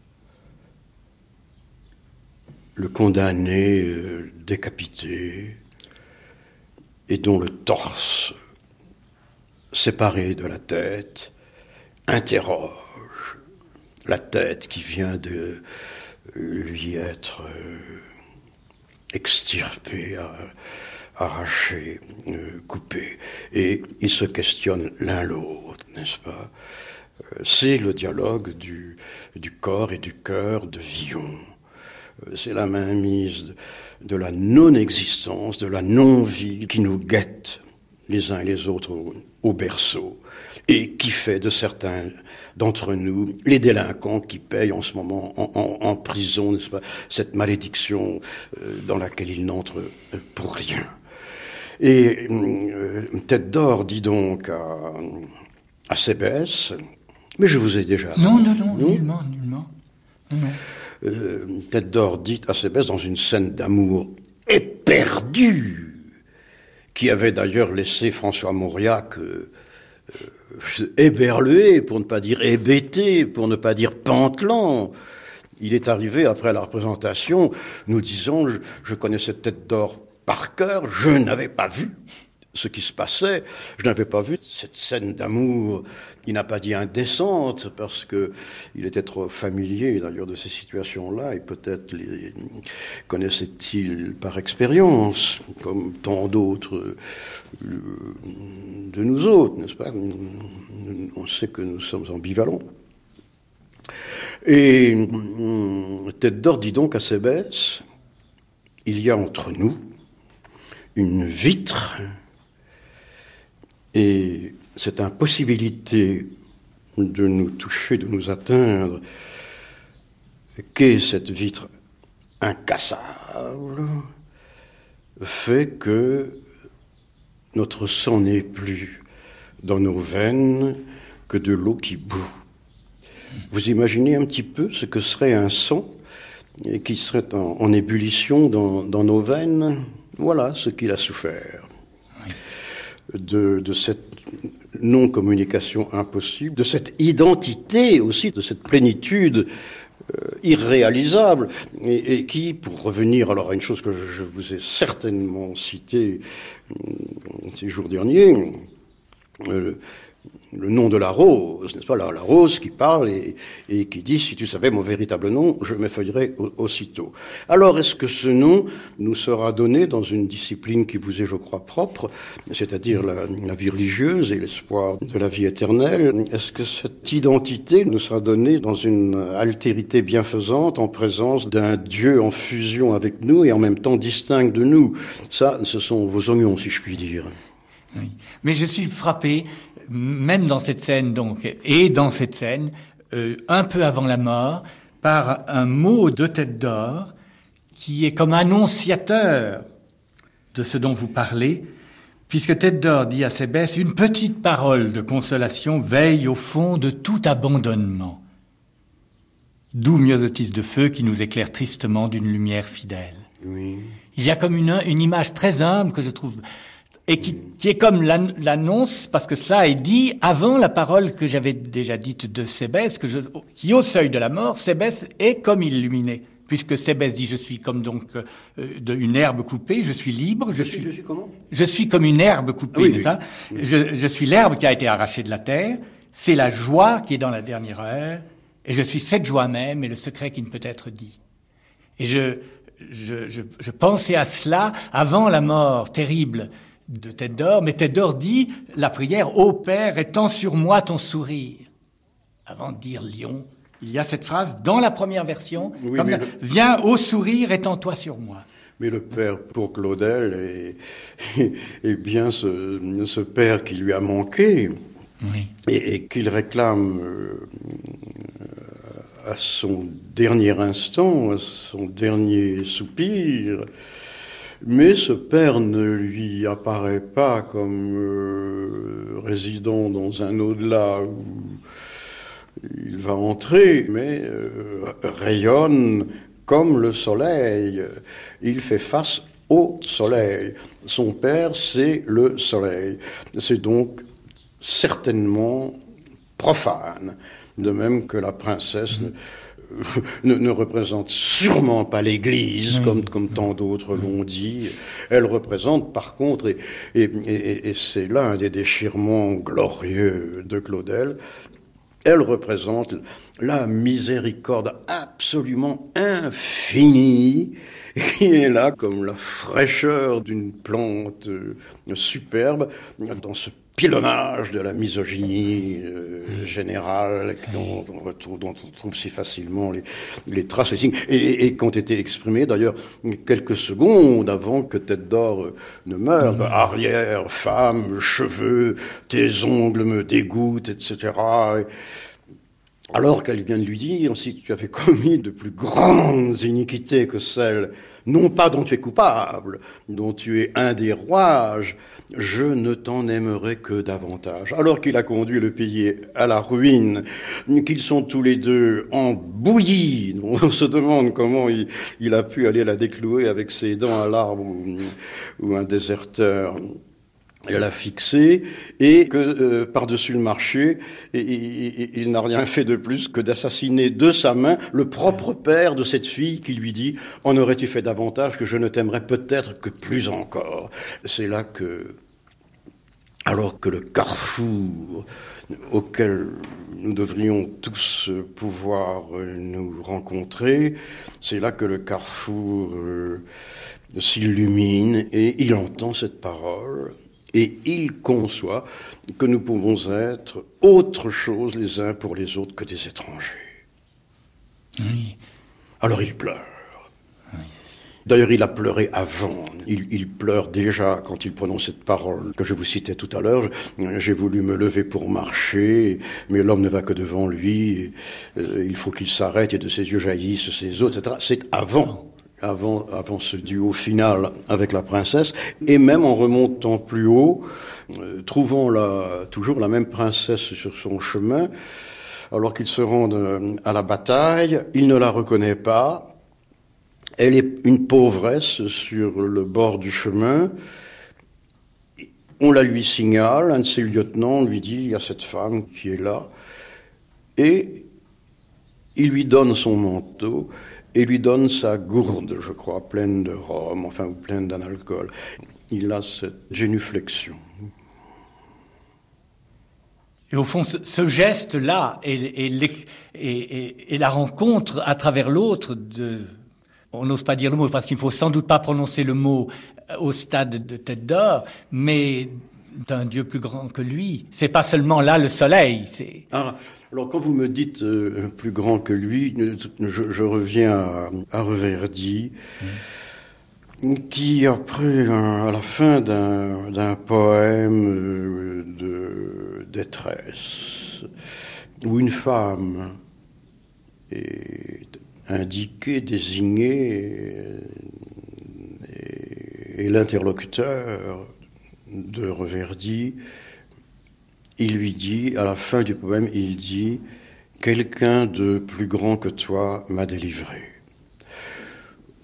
le condamné décapité et dont le torse, séparé de la tête, interroge la tête qui vient de lui être extirpée, arrachée, coupée. Et ils se questionnent l'un l'autre, n'est-ce pas? C'est le dialogue du corps et du cœur de Villon. C'est la mainmise de la non-existence, de la non-vie qui nous guette les uns et les autres au berceau, et qui fait de certains d'entre nous les délinquants qui payent en ce moment en prison, n'est-ce pas, cette malédiction dans laquelle ils n'entrent pour rien. Et Tête d'Or dit donc à Sébès, mais je vous ai déjà... Non, nullement. Non. Tête d'Or dit à Sébès dans une scène d'amour éperdue, qui avait d'ailleurs laissé François Mauriac éberlué, pour ne pas dire hébété, pour ne pas dire pantelant. Il est arrivé après la représentation, nous disant, je connaissais Tête d'Or par cœur, je n'avais pas vu ce qui se passait, je n'avais pas vu cette scène d'amour, il n'a pas dit indécente, parce que il était trop familier d'ailleurs de ces situations-là, et peut-être les connaissait-il par expérience, comme tant d'autres de nous autres, n'est-ce pas? On sait que nous sommes ambivalents. Et Tête d'Or dit donc à Sébès, il y a entre nous une vitre, et cette impossibilité de nous toucher, de nous atteindre, qu'est cette vitre incassable, fait que notre sang n'est plus dans nos veines que de l'eau qui bout. Vous imaginez un petit peu ce que serait un sang qui serait en ébullition dans nos veines? Voilà ce qu'il a souffert. De cette non-communication impossible, de cette identité aussi, de cette plénitude irréalisable, et qui, pour revenir alors à une chose que je vous ai certainement citée ces jours derniers, le nom de la rose, n'est-ce pas, la rose qui parle et qui dit « Si tu savais mon véritable nom, je m'effeuillerais aussitôt ». Alors, est-ce que ce nom nous sera donné dans une discipline qui vous est, je crois, propre, c'est-à-dire la vie religieuse et l'espoir de la vie éternelle? Est-ce que cette identité nous sera donnée dans une altérité bienfaisante en présence d'un Dieu en fusion avec nous et en même temps distinct de nous? Ça, ce sont vos oignons, si je puis dire. Oui. Mais je suis frappé, même dans cette scène, donc, et dans cette scène, un peu avant la mort, par un mot de Tête d'Or qui est comme annonciateur de ce dont vous parlez, puisque Tête d'Or dit à Sébès, une petite parole de consolation veille au fond de tout abandonnement. D'où Myosotis de feu qui nous éclaire tristement d'une lumière fidèle. Oui. Il y a comme une image très humble que je trouve, et qui est comme l'annonce, parce que ça est dit avant la parole que j'avais déjà dite de Sébès, qui au seuil de la mort, Sébès est comme illuminé, puisque Sébès dit, je suis comme donc une herbe coupée, je suis libre, je suis comment? Je suis comme une herbe coupée, oui, c'est ça? Je suis l'herbe qui a été arrachée de la terre, c'est la joie qui est dans la dernière heure, et je suis cette joie même et le secret qui ne peut être dit. Et je pensais à cela avant la mort terrible de Tête d'Or, mais Tête d'Or dit la prière « Ô Père, étends sur moi ton sourire ». Avant de dire Lion, il y a cette phrase dans la première version, oui, comme « Viens ô sourire, étends-toi sur moi ». Mais le père pour Claudel est bien ce père qui lui a manqué, oui, et qu'il réclame à son dernier instant, à son dernier soupir. Mais ce père ne lui apparaît pas comme résidant dans un au-delà où il va entrer, mais rayonne comme le soleil. Il fait face au soleil. Son père, c'est le soleil. C'est donc certainement profane, de même que la princesse ne représente sûrement pas l'Église, oui, comme tant d'autres l'ont dit. Elle représente, par contre, et c'est là un des déchirements glorieux de Claudel, elle représente la miséricorde absolument infinie qui est là comme la fraîcheur d'une plante superbe dans ce pilonnage de la misogynie générale dont on retrouve si facilement les traces, les signes, et qui ont été exprimés d'ailleurs quelques secondes avant que Tête d'Or ne meure. Arrière, femme, cheveux, tes ongles me dégoûtent, etc. Alors qu'elle vient de lui dire, si tu avais commis de plus grandes iniquités que celles, non pas dont tu es coupable, dont tu es un des rouages, je ne t'en aimerai que davantage. Alors qu'il a conduit le pays à la ruine, qu'ils sont tous les deux en bouillie, on se demande comment il a pu aller la déclouer avec ses dents à l'arbre ou un déserteur. Elle l'a fixé, et que par-dessus le marché, il n'a rien fait de plus que d'assassiner de sa main le propre père de cette fille qui lui dit « En aurais-tu fait davantage que je ne t'aimerais peut-être que plus encore ?» C'est là que, alors que le carrefour auquel nous devrions tous pouvoir nous rencontrer, c'est là que le carrefour s'illumine et il entend cette parole. Et il conçoit que nous pouvons être autre chose les uns pour les autres que des étrangers. Oui. Alors il pleure. Oui. D'ailleurs, il a pleuré avant. Il pleure déjà quand il prononce cette parole que je vous citais tout à l'heure. J'ai voulu me lever pour marcher, mais l'homme ne va que devant lui. Il faut qu'il s'arrête et de ses yeux jaillissent ses eaux, etc. C'est avant ce duo final avec la princesse, et même en remontant plus haut, trouvant toujours la même princesse sur son chemin, alors qu'ils se rendent à la bataille, il ne la reconnaît pas, elle est une pauvresse sur le bord du chemin, on la lui signale, un de ses lieutenants lui dit, il y a cette femme qui est là, et il lui donne son manteau, et lui donne sa gourde, je crois, pleine de rhum, enfin, ou pleine d'un alcool. Il a cette génuflexion. Et au fond, ce geste-là et la rencontre à travers l'autre on n'ose pas dire le mot, parce qu'il ne faut sans doute pas prononcer le mot au stade de Tête d'Or, mais d'un Dieu plus grand que lui. C'est pas seulement là le soleil, c'est... Alors, quand vous me dites plus grand que lui, je reviens à Reverdy, qui, après, à la fin d'un poème de détresse, où une femme est indiquée, désignée, et l'interlocuteur de Reverdy, il lui dit, à la fin du poème, il dit « Quelqu'un de plus grand que toi m'a délivré ».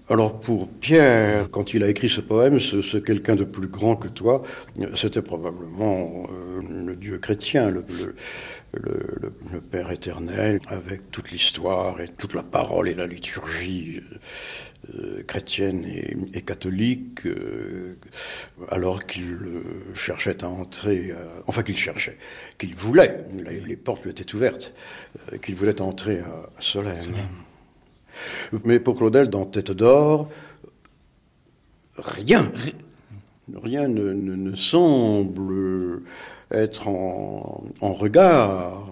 Alors pour Pierre, quand il a écrit ce poème, ce quelqu'un de plus grand que toi, c'était probablement le Dieu chrétien, le Père éternel, avec toute l'histoire et toute la parole et la liturgie chrétienne et catholique, alors qu'il cherchait à entrer, qu'il voulait, les portes lui étaient ouvertes, qu'il voulait entrer à Solesmes. Mais pour Claudel, dans Tête d'or, rien ne semble être en regard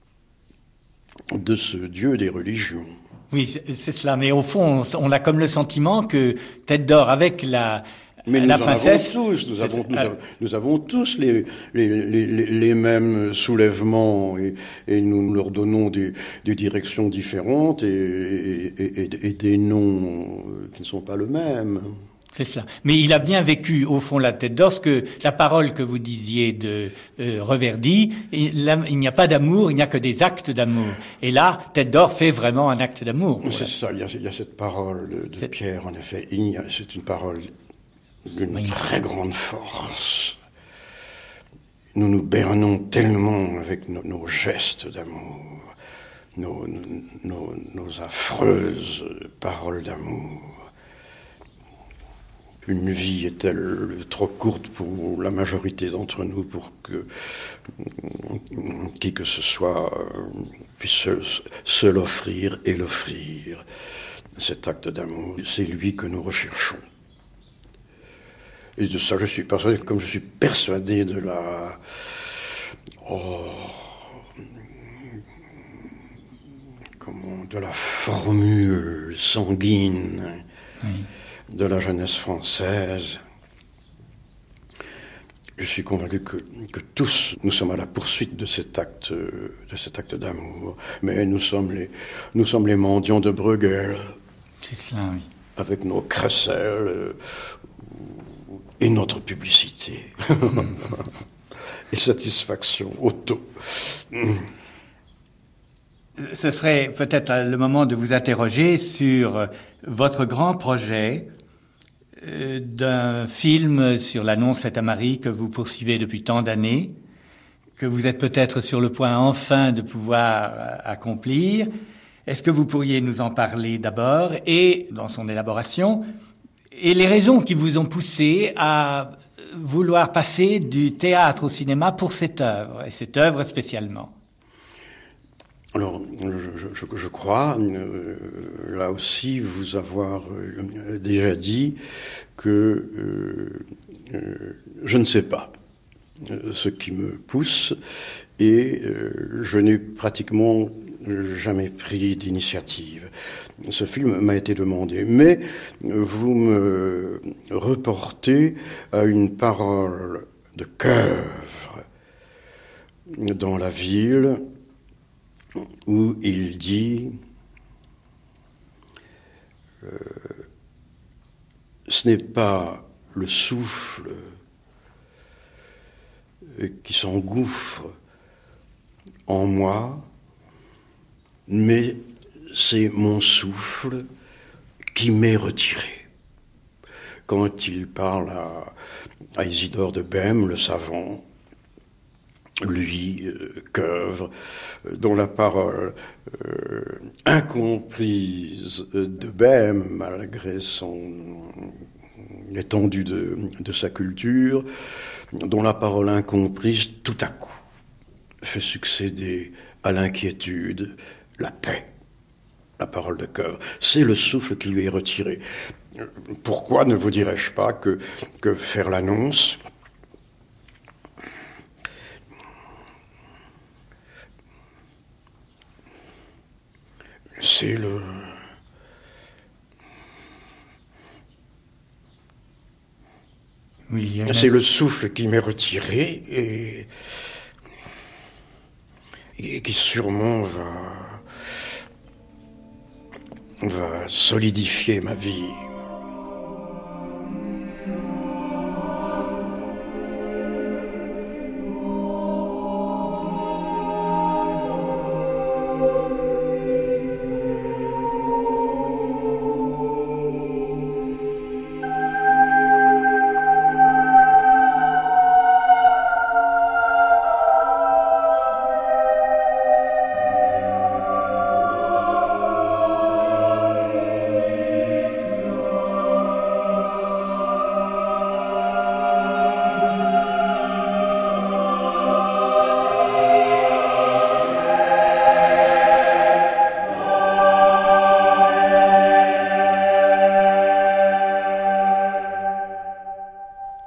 de ce Dieu des religions. Oui, c'est cela. Mais au fond, on a comme le sentiment que Tête d'or, avec la princesse... Nous avons tous les mêmes soulèvements et nous leur donnons des directions différentes et des noms qui ne sont pas le même. C'est cela. Mais il a bien vécu, au fond, la Tête d'or, que la parole que vous disiez de Reverdy, il n'y a pas d'amour, il n'y a que des actes d'amour. Et là, Tête d'or fait vraiment un acte d'amour. C'est ça, il y a cette parole de Pierre, en effet. C'est une parole d'une très grande force. Nous nous bernons tellement avec nos gestes d'amour, nos affreuses paroles d'amour. Une vie est-elle trop courte pour la majorité d'entre nous pour que qui que ce soit puisse se l'offrir et l'offrir. Cet acte d'amour, c'est lui que nous recherchons. Et de ça, je suis persuadé, comme je suis persuadé de la... de la formule sanguine de la jeunesse française. Je suis convaincu que tous, nous sommes à la poursuite de cet acte d'amour. Mais nous sommes les mendiants de Bruegel. C'est cela, oui. Avec nos crécelles et notre publicité. Et satisfaction auto. Ce serait peut-être le moment de vous interroger sur votre grand projet d'un film sur l'annonce faite à Marie que vous poursuivez depuis tant d'années, que vous êtes peut-être sur le point enfin de pouvoir accomplir. Est-ce que vous pourriez nous en parler d'abord et dans son élaboration et les raisons qui vous ont poussé à vouloir passer du théâtre au cinéma pour cette œuvre, et cette œuvre spécialement? Alors, je crois, là aussi, vous avoir déjà dit que je ne sais pas ce qui me pousse et je n'ai pratiquement jamais pris d'initiative. Ce film m'a été demandé, mais vous me reportez à une parole de Coeuvre dans La Ville, où il dit ce n'est pas le souffle qui s'engouffre en moi, mais c'est mon souffle qui m'est retiré. Quand il parle à Isidore de Bême, le savant, lui, Coeuvre, dont la parole incomprise de Bême, malgré l'étendue de sa culture, dont la parole incomprise, tout à coup, fait succéder à l'inquiétude la paix. La parole de Coeuvre, c'est le souffle qui lui est retiré. Pourquoi ne vous dirais-je pas que faire l'annonce, c'est c'est le souffle qui m'est retiré et qui sûrement va solidifier ma vie.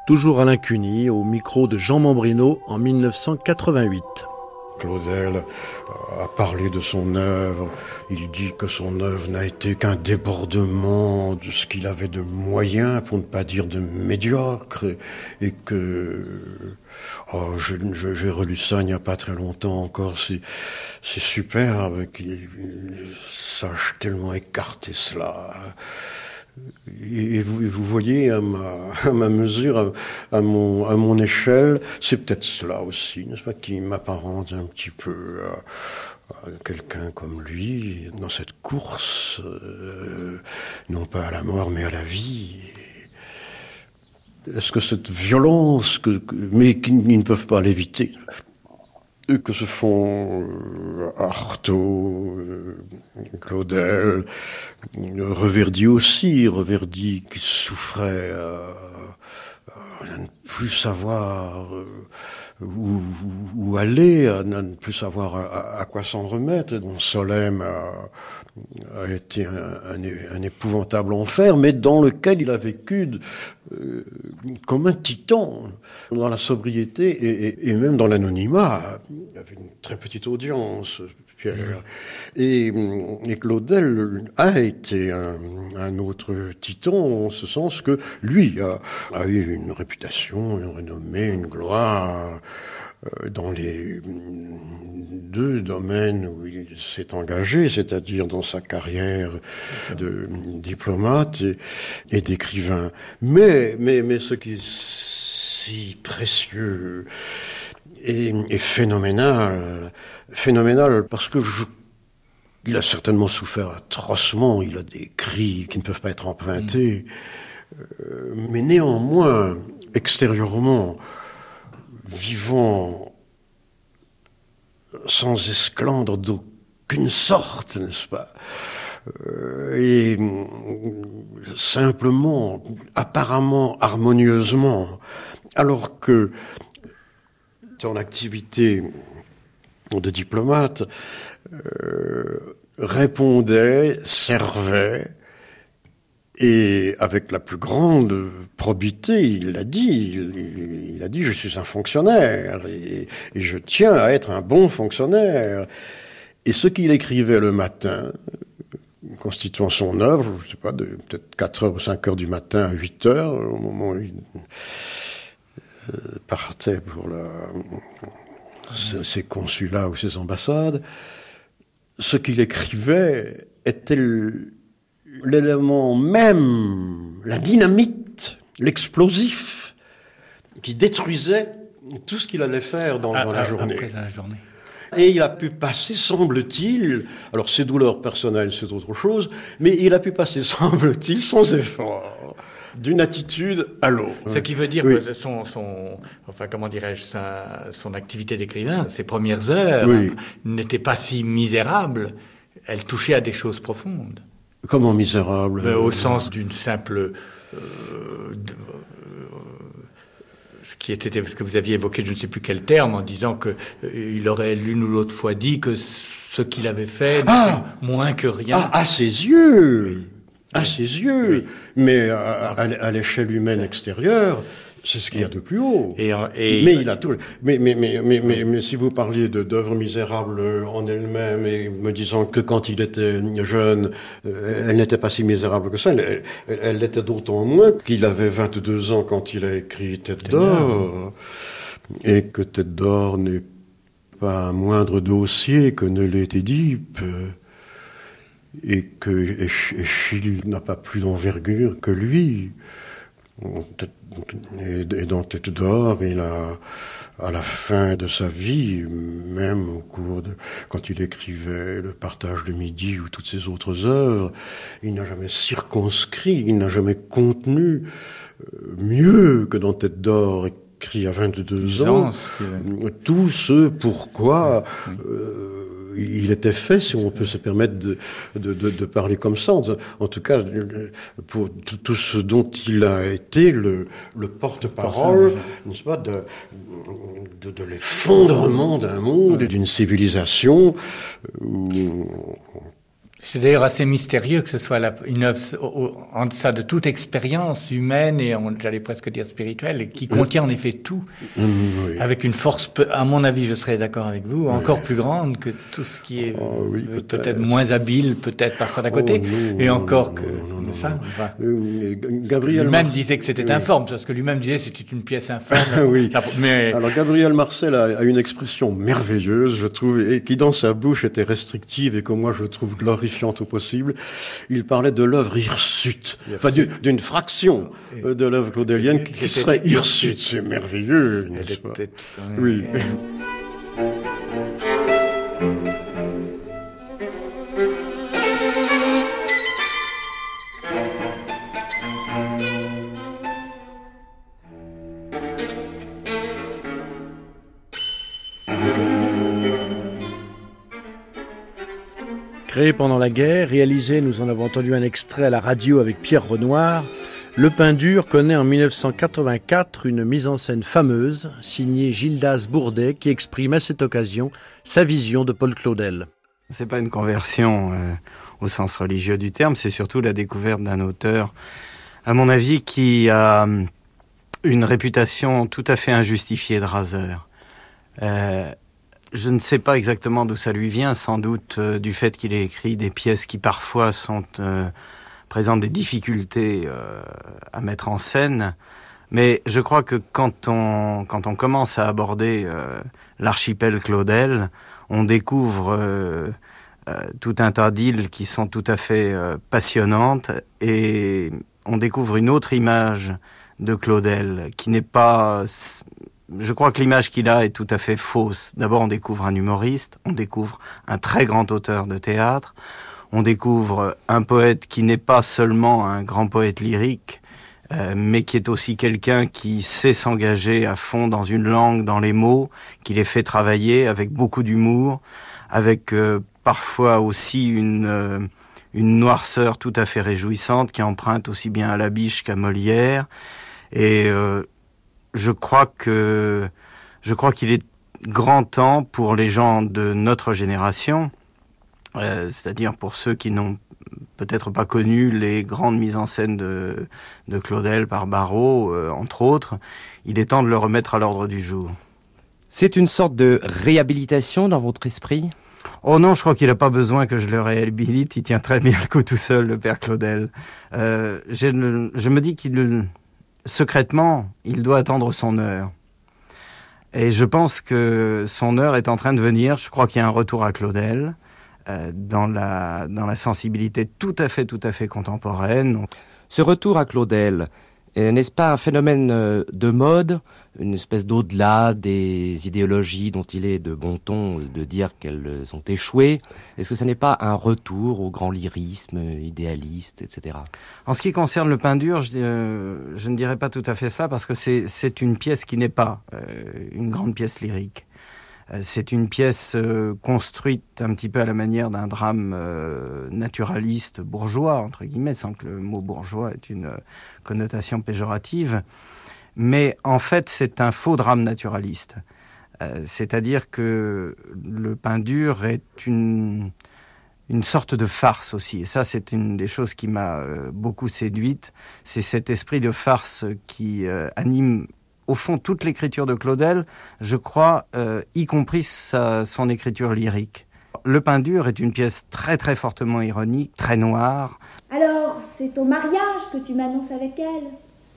Toujours Alain Cuny, au micro de Jean Mambrino en 1988. Claudel a parlé de son œuvre. Il dit que son œuvre n'a été qu'un débordement de ce qu'il avait de moyen, pour ne pas dire de médiocre, et que j'ai relu ça il n'y a pas très longtemps encore. C'est superbe qu'il sache tellement écarter cela. Et vous voyez, à ma mesure, à mon échelle, c'est peut-être cela aussi, n'est-ce pas, qui m'apparente un petit peu à quelqu'un comme lui, dans cette course, non pas à la mort, mais à la vie. Est-ce que cette violence, mais qu'ils ne peuvent pas l'éviter, que se font Artaud, Claudel, Reverdy aussi, Reverdy qui souffrait à ne plus savoir où aller, à ne plus savoir à quoi s'en remettre, dont Solesmes a été un épouvantable enfer, mais dans lequel il a vécu comme un titan, dans la sobriété et même dans l'anonymat. Il avait une très petite audience, Pierre. Et Claudel a été un autre titan, en ce sens que lui a eu une réputation, une renommée, une gloire dans les deux domaines où il s'est engagé, c'est-à-dire dans sa carrière de diplomate et d'écrivain. Mais ce qui est si précieux et phénoménal parce que il a certainement souffert atrocement, il a des cris qui ne peuvent pas être empruntés, mais néanmoins, extérieurement, vivant sans esclandre d'aucune sorte, n'est-ce pas, et simplement, apparemment, harmonieusement, alors que son activité de diplomate répondait, servait, et avec la plus grande probité, il l'a dit, il a dit, je suis un fonctionnaire, et je tiens à être un bon fonctionnaire. Et ce qu'il écrivait le matin, constituant son œuvre, je sais pas, peut-être 4h ou 5h du matin à 8h, au moment où il partait pour ses consulats ou ses ambassades, ce qu'il écrivait était l'élément même, la dynamite, l'explosif, qui détruisait tout ce qu'il allait faire dans la journée. Après la journée. Et il a pu passer, semble-t-il, alors ses douleurs personnelles, c'est autre chose, mais il a pu passer, semble-t-il, sans effort, d'une attitude à l'autre. Ce qui veut dire que son activité d'écrivain, ses premières heures, n'étaient pas si misérables. Elle touchait à des choses profondes. Comment misérable? Au sens d'une simple... ce que vous aviez évoqué, je ne sais plus quel terme, en disant que il aurait l'une ou l'autre fois dit que ce qu'il avait fait moins que rien. À ses yeux, oui. Mais à l'échelle humaine extérieure, c'est ce qu'il y a de plus haut. Mais il a tout. Mais si vous parliez d'œuvres misérables en elles-mêmes et me disant que quand il était jeune, elle n'était pas si misérable que ça, elle l'était d'autant moins qu'il avait 22 ans quand il a écrit Tête d'or, et que Tête d'or n'est pas un moindre dossier que ne l'est Édipe, et que Échille n'a pas plus d'envergure que lui. Et dans Tête d'or, il a, à la fin de sa vie, même au cours quand il écrivait Le Partage de Midi ou toutes ses autres œuvres, il n'a jamais circonscrit, il n'a jamais contenu mieux que dans Tête d'or, écrit à 22 ans, tout ce pourquoi il était fait, si on peut se permettre de parler comme ça, en tout cas pour tout ce dont il a été le porte-parole, n'est-ce pas, de l'effondrement d'un monde et d'une civilisation. C'est d'ailleurs assez mystérieux que ce soit une œuvre en deçà de toute expérience humaine et j'allais presque dire spirituelle, et qui contient en effet tout, avec une force, à mon avis, je serais d'accord avec vous, encore plus grande que tout ce qui est peut-être moins habile, peut-être par ça d'à côté, et encore que ça. Gabriel lui-même disait que c'était informe, parce que lui-même disait que c'était une pièce informe. Oui. Mais... Alors Gabriel Marcel a une expression merveilleuse, je trouve, et qui dans sa bouche était restrictive et que moi je trouve glorifiante au possible. Il parlait de l'œuvre hirsute, enfin d'une fraction de l'œuvre claudélienne qui serait hirsute. C'est merveilleux, n'est-ce pas? Oui. Créé pendant la guerre, réalisé, nous en avons entendu un extrait à la radio avec Pierre Renoir, Le Pain dur connaît en 1984 une mise en scène fameuse, signée Gildas Bourdet, qui exprime à cette occasion sa vision de Paul Claudel. C'est pas une conversion au sens religieux du terme, c'est surtout la découverte d'un auteur, à mon avis, qui a une réputation tout à fait injustifiée de raseur. Je ne sais pas exactement d'où ça lui vient, sans doute du fait qu'il ait écrit des pièces qui parfois présentent des difficultés à mettre en scène. Mais je crois que quand on commence à aborder l'archipel Claudel, on découvre tout un tas d'îles qui sont tout à fait passionnantes, et on découvre une autre image de Claudel qui n'est pas... Je crois que l'image qu'il a est tout à fait fausse. D'abord, on découvre un humoriste, on découvre un très grand auteur de théâtre, on découvre un poète qui n'est pas seulement un grand poète lyrique, mais qui est aussi quelqu'un qui sait s'engager à fond dans une langue, dans les mots, qui les fait travailler avec beaucoup d'humour, avec parfois aussi une noirceur tout à fait réjouissante qui emprunte aussi bien à Labiche qu'à Molière. Et je crois qu'il est grand temps pour les gens de notre génération, c'est-à-dire pour ceux qui n'ont peut-être pas connu les grandes mises en scène de Claudel par Barrault, entre autres, il est temps de le remettre à l'ordre du jour. C'est une sorte de réhabilitation dans votre esprit ? Oh non, je crois qu'il n'a pas besoin que je le réhabilite, il tient très bien le coup tout seul, le père Claudel. Je me dis secrètement, il doit attendre son heure. Et je pense que son heure est en train de venir. Je crois qu'il y a un retour à Claudel, dans la sensibilité tout à fait contemporaine. Ce retour à Claudel, n'est-ce pas un phénomène de mode, une espèce d'au-delà des idéologies dont il est de bon ton de dire qu'elles ont échoué? Est-ce que ce n'est pas un retour au grand lyrisme idéaliste, etc.? En ce qui concerne Le Pain dur, je ne dirais pas tout à fait ça, parce que c'est une pièce qui n'est pas une grande pièce lyrique. C'est une pièce construite un petit peu à la manière d'un drame naturaliste bourgeois, entre guillemets, sans que le mot bourgeois ait une connotation péjorative. Mais en fait, c'est un faux drame naturaliste. C'est-à-dire que Le Pain dur est une sorte de farce aussi. Et ça, c'est une des choses qui m'a beaucoup séduite. C'est cet esprit de farce qui anime au fond toute l'écriture de Claudel, je crois, y compris son écriture lyrique. Le Pain dur est une pièce très très fortement ironique, très noire. Alors, c'est ton mariage que tu m'annonces avec elle?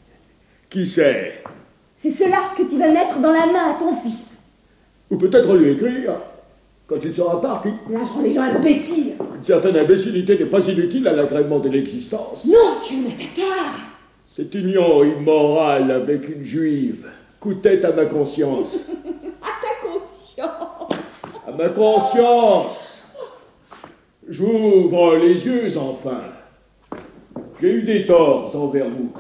Qui c'est? C'est cela que tu vas mettre dans la main à ton fils. Ou peut-être lui écrire, quand il sera parti. Là, je rends les gens imbéciles. Une certaine imbécilité n'est pas inutile à l'agrément de l'existence. Non, tu en as ta part. Cette union immorale avec une juive coûtait à ma conscience. À ta conscience. À ma conscience. J'ouvre les yeux, enfin. J'ai eu des torts envers vous.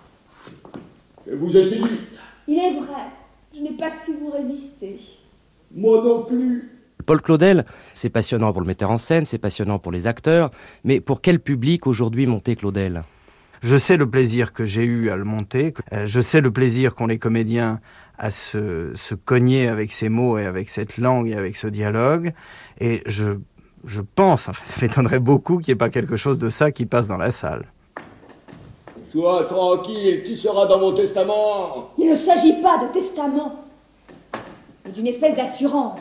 Je vous ai séduite. Il est vrai, je n'ai pas su vous résister. Moi non plus. Paul Claudel, c'est passionnant pour le metteur en scène, c'est passionnant pour les acteurs, mais pour quel public aujourd'hui monter Claudel ? Je sais le plaisir que j'ai eu à le monter, je sais le plaisir qu'ont les comédiens à se cogner avec ces mots et avec cette langue et avec ce dialogue, et je je pense, enfin, ça m'étonnerait beaucoup qu'il n'y ait pas quelque chose de ça qui passe dans la salle. Sois tranquille, tu seras dans mon testament. Il ne s'agit pas de testament, mais d'une espèce d'assurance.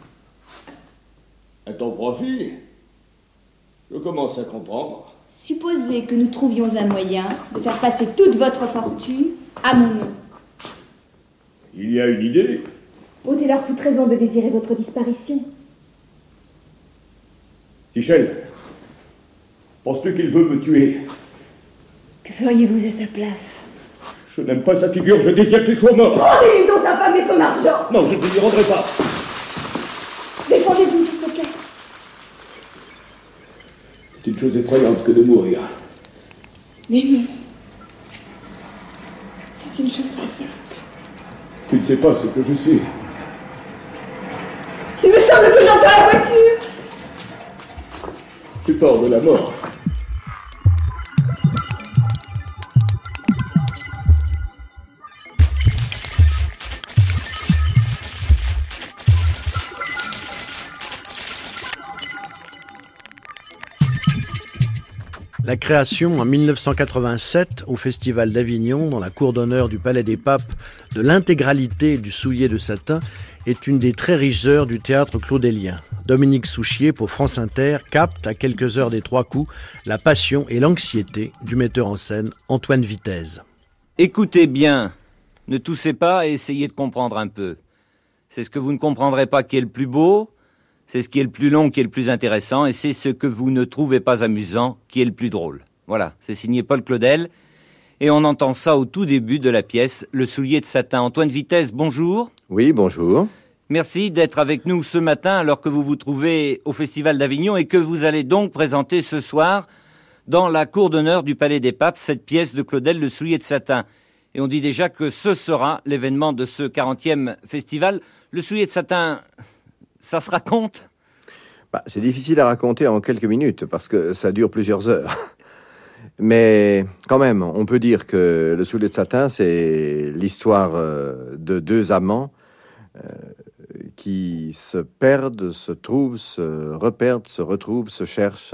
À ton profit, je commence à comprendre. Supposez que nous trouvions un moyen de faire passer toute votre fortune à mon nom. Il y a une idée. Ôtez-leur toute raison de désirer votre disparition. Tichel, penses-tu qu'il veut me tuer? Que feriez-vous à sa place? Je n'aime pas sa figure, je désire qu'il soit mort. Rendez-lui donc sa femme et son argent. Non, je ne lui rendrai pas. Défendez-vous sur ce cas. C'est une chose effrayante que de mourir. Mais non. C'est une chose très simple. Tu ne sais pas ce que je sais. Il me semble que j'entends la voiture. C'est hors de la mort. La création en 1987 au Festival d'Avignon, dans la cour d'honneur du Palais des Papes, de l'intégralité du Soulier de satin est une des très riches heures du théâtre claudélien. Dominique Souchier pour France Inter capte à quelques heures des trois coups la passion et l'anxiété du metteur en scène Antoine Vitez. Écoutez bien, ne toussez pas et essayez de comprendre un peu. C'est ce que vous ne comprendrez pas qui est le plus beau, c'est ce qui est le plus long qui est le plus intéressant, et c'est ce que vous ne trouvez pas amusant qui est le plus drôle. Voilà, c'est signé Paul Claudel, et on entend ça au tout début de la pièce, Le Soulier de satin. Antoine Vitez, bonjour. Oui, bonjour. Merci d'être avec nous ce matin alors que vous vous trouvez au Festival d'Avignon et que vous allez donc présenter ce soir dans la cour d'honneur du Palais des Papes cette pièce de Claudel, Le Soulier de satin. Et on dit déjà que ce sera l'événement de ce 40e festival. Le Soulier de satin, ça se raconte ? C'est difficile à raconter en quelques minutes parce que ça dure plusieurs heures. Mais quand même, on peut dire que Le Soulier de satin, c'est l'histoire de deux amants qui se perdent, se trouvent, se reperdent, se retrouvent, se cherchent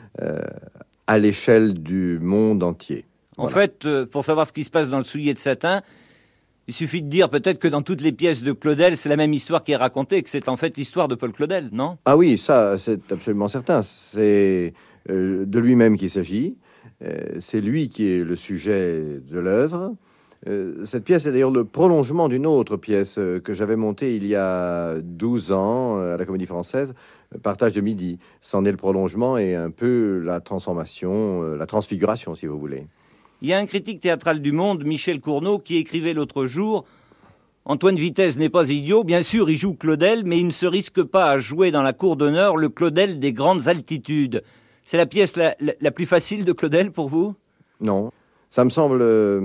à l'échelle du monde entier. En fait, pour savoir ce qui se passe dans Le Soulier de satin, il suffit de dire peut-être que dans toutes les pièces de Claudel, c'est la même histoire qui est racontée, que c'est en fait l'histoire de Paul Claudel, non ? Ah oui, ça, c'est absolument certain. C'est de lui-même qu'il s'agit. C'est lui qui est le sujet de l'œuvre. Cette pièce est d'ailleurs le prolongement d'une autre pièce que j'avais montée il y a 12 ans à la Comédie Française, Partage de midi. C'en est le prolongement et un peu la transformation, la transfiguration, si vous voulez. Il y a un critique théâtral du Monde, Michel Cournot, qui écrivait l'autre jour « Antoine Vitez n'est pas idiot, bien sûr il joue Claudel, mais il ne se risque pas à jouer dans la cour d'honneur le Claudel des grandes altitudes. » C'est la pièce la plus facile de Claudel pour vous ? Non, ça me semble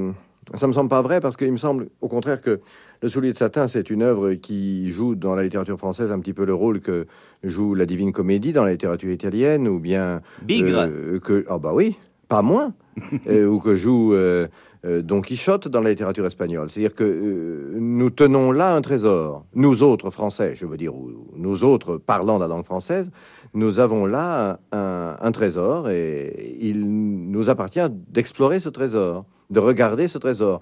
pas vrai parce qu'il me semble au contraire que Le Soulier de satin, c'est une œuvre qui joue dans la littérature française un petit peu le rôle que joue la Divine Comédie dans la littérature italienne ou bien... Bigre Ah bah oui, pas moins ou que joue Don Quichotte dans la littérature espagnole. C'est-à-dire que nous tenons là un trésor. Nous autres Français, je veux dire, ou nous autres parlant de la langue française, nous avons là un trésor et il nous appartient d'explorer ce trésor, de regarder ce trésor.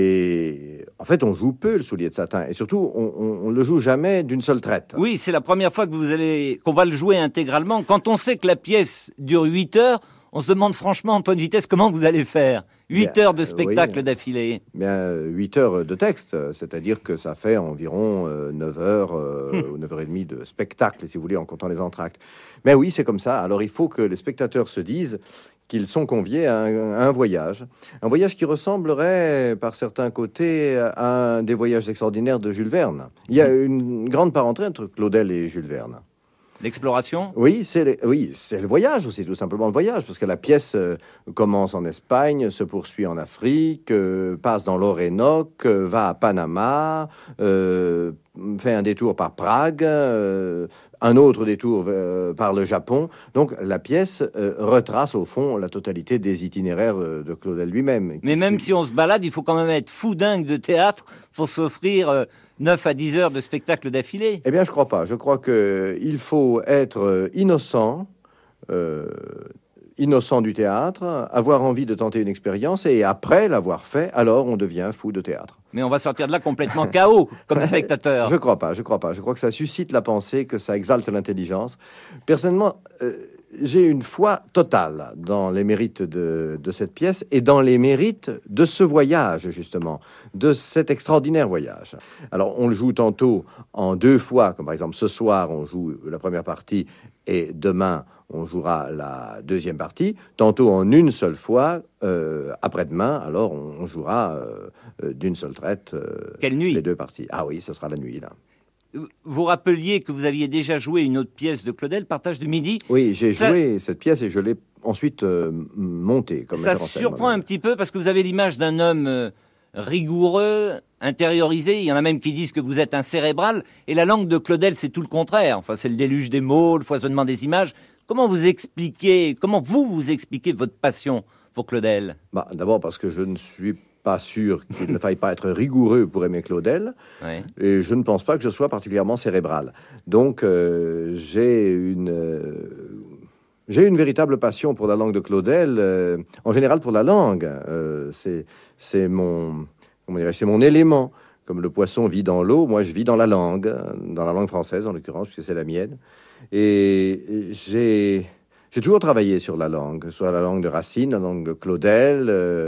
Et en fait, on joue peu Le Soulier de satin et surtout, on le joue jamais d'une seule traite. Oui, c'est la première fois que qu'on va le jouer intégralement. Quand on sait que la pièce dure 8 heures, on se demande franchement, Antoine Vitez, comment vous allez faire ? 8 heures de spectacle d'affilée. 8 heures de texte, c'est-à-dire que ça fait environ 9 heures ou 9h30 de spectacle, si vous voulez, en comptant les entr'actes. Mais oui, c'est comme ça. Alors il faut que les spectateurs se disent qu'ils sont conviés à un voyage. Un voyage qui ressemblerait, par certains côtés, à un des voyages extraordinaires de Jules Verne. Il y a une grande parenté entre Claudel et Jules Verne. L'exploration ? Oui, c'est le voyage aussi, tout simplement le voyage, parce que la pièce commence en Espagne, se poursuit en Afrique, passe dans l'Orénoque, va à Panama, fait un détour par Prague, un autre détour par le Japon. Donc la pièce retrace au fond la totalité des itinéraires de Claudel lui-même. Mais même si on se balade, il faut quand même être fou dingue de théâtre pour s'offrir 9 à 10 heures de spectacle d'affilée. Eh bien, je crois pas. Je crois qu'il faut être innocent du théâtre, avoir envie de tenter une expérience, et après l'avoir fait, alors on devient fou de théâtre. Mais on va sortir de là complètement KO, comme spectateur. Je crois pas. Je crois que ça suscite la pensée, que ça exalte l'intelligence. Personnellement, j'ai une foi totale dans les mérites de cette pièce et dans les mérites de ce voyage, justement, de cet extraordinaire voyage. Alors, on le joue tantôt en 2 fois, comme par exemple ce soir, on joue la première partie, et demain, on jouera la deuxième partie, tantôt en une seule fois, après-demain, alors on jouera d'une seule traite Quelle nuit? Les 2 parties. Ah oui, ce sera la nuit, là. Vous rappeliez que vous aviez déjà joué une autre pièce de Claudel, Partage du Midi. Oui, j'ai joué cette pièce et je l'ai ensuite montée comme metteur en scène. Ça surprend un petit peu parce que vous avez l'image d'un homme rigoureux, intériorisé. Il y en a même qui disent que vous êtes un cérébral. Et la langue de Claudel, c'est tout le contraire. Enfin, c'est le déluge des mots, le foisonnement des images. Comment vous expliquez votre passion pour Claudel? D'abord parce que je ne suis pas sûr qu'il ne faille pas être rigoureux pour aimer Claudel, oui. Et je ne pense pas que je sois particulièrement cérébral. Donc j'ai une véritable passion pour la langue de Claudel, en général pour la langue. C'est mon élément. Comme le poisson vit dans l'eau, moi je vis dans la langue française en l'occurrence, puisque c'est la mienne. Et j'ai toujours travaillé sur la langue, que ce soit la langue de Racine, la langue de Claudel,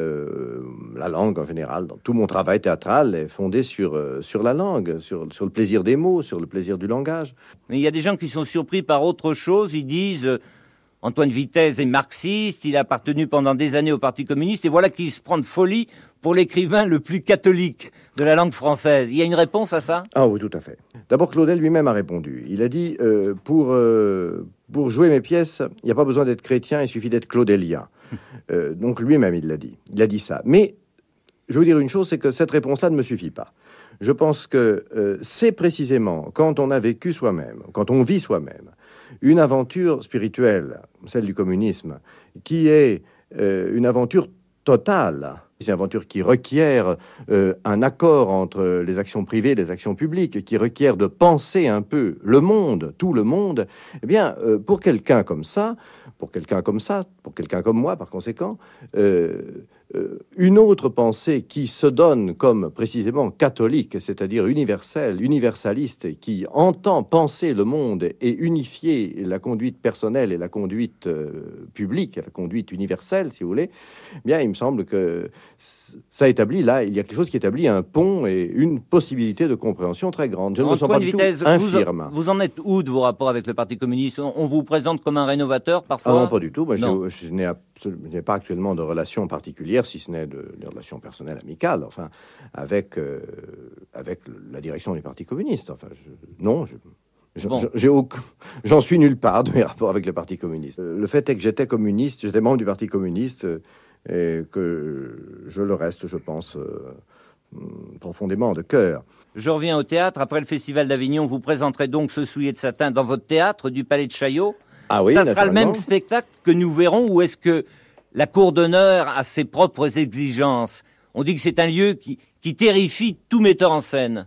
la langue en général. Dans tout mon travail théâtral est fondé sur la langue, sur le plaisir des mots, sur le plaisir du langage. Mais il y a des gens qui sont surpris par autre chose. Ils disent Antoine Vitez est marxiste, il a appartenu pendant des années au Parti communiste, et voilà qu'il se prend de folie pour l'écrivain le plus catholique de la langue française. Il y a une réponse à ça? Ah oui, tout à fait. D'abord, Claudel lui-même a répondu. Il a dit, pour jouer mes pièces, il n'y a pas besoin d'être chrétien, il suffit d'être claudélien. Donc lui-même, il l'a dit. Il a dit ça. Mais je veux dire une chose, c'est que cette réponse-là ne me suffit pas. Je pense que c'est précisément quand on a vécu soi-même, quand on vit soi-même, une aventure spirituelle, celle du communisme, qui est une aventure totale. C'est une aventure qui requiert un accord entre les actions privées et les actions publiques, qui requiert de penser un peu le monde, tout le monde. Eh bien, pour quelqu'un comme moi, par conséquent, une autre pensée qui se donne comme précisément catholique, c'est-à-dire universelle, universaliste, qui entend penser le monde et unifier la conduite personnelle et la conduite publique, la conduite universelle, si vous voulez, eh bien, il me semble que ça établit, là, il y a quelque chose qui établit un pont et une possibilité de compréhension très grande. Je ne me sens pas du tout infirme. Vous en êtes où de vos rapports avec le Parti communiste? On vous présente comme un rénovateur, parfois? Ah non, pas du tout. Moi, je n'ai pas actuellement de relation particulière, si ce n'est des relations personnelles amicales, enfin, avec la direction du Parti communiste. Enfin, j'en suis nulle part de mes rapports avec le Parti communiste. Le fait est que j'étais communiste, j'étais membre du Parti communiste, et que je le reste, je pense, profondément de cœur. Je reviens au théâtre. Après le Festival d'Avignon, vous présenterez donc Ce soulier de satin dans votre théâtre du Palais de Chaillot. Ah oui, ça sera le même spectacle que nous verrons, ou est-ce que la cour d'honneur a ses propres exigences? On dit que c'est un lieu qui terrifie tout metteur en scène.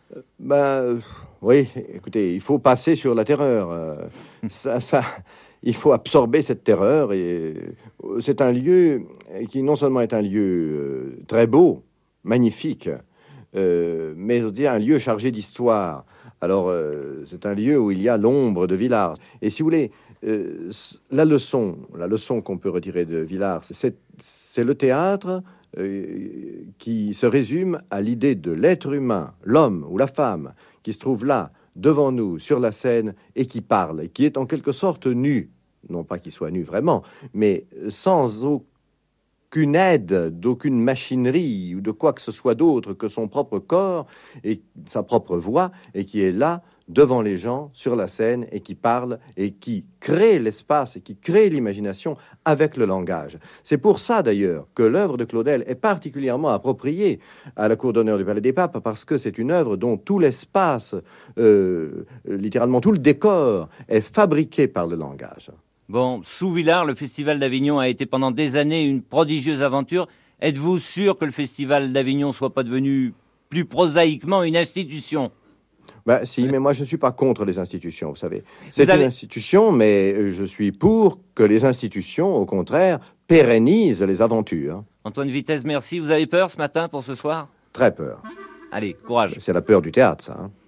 Oui, écoutez, il faut passer sur la terreur. Il faut absorber cette terreur. Et c'est un lieu qui non seulement est un lieu très beau, magnifique, mais aussi un lieu chargé d'histoire. Alors, c'est un lieu où il y a l'ombre de Villars. Et si vous voulez, la leçon qu'on peut retirer de Villars, c'est le théâtre qui se résume à l'idée de l'être humain, l'homme ou la femme, qui se trouve là, devant nous, sur la scène, et qui parle, et qui est en quelque sorte nu. Non pas qu'il soit nu vraiment, mais sans aucune aide, d'aucune machinerie, ou de quoi que ce soit d'autre que son propre corps et sa propre voix, et qui est là, devant les gens, sur la scène, et qui parle, et qui crée l'espace, et qui crée l'imagination avec le langage. C'est pour ça, d'ailleurs, que l'œuvre de Claudel est particulièrement appropriée à la cour d'honneur du Palais des Papes, parce que c'est une œuvre dont tout l'espace, littéralement tout le décor, est fabriqué par le langage. Bon, sous Villars, le Festival d'Avignon a été pendant des années une prodigieuse aventure. Êtes-vous sûr que le Festival d'Avignon soit pas devenu plus prosaïquement une institution. Ben, si, mais moi je ne suis pas contre les institutions, vous savez. C'est une institution, mais je suis pour que les institutions, au contraire, pérennisent les aventures. Antoine Vitesse, merci. Vous avez peur ce matin pour ce soir? Très peur. Allez, courage. C'est la peur du théâtre, ça. Hein.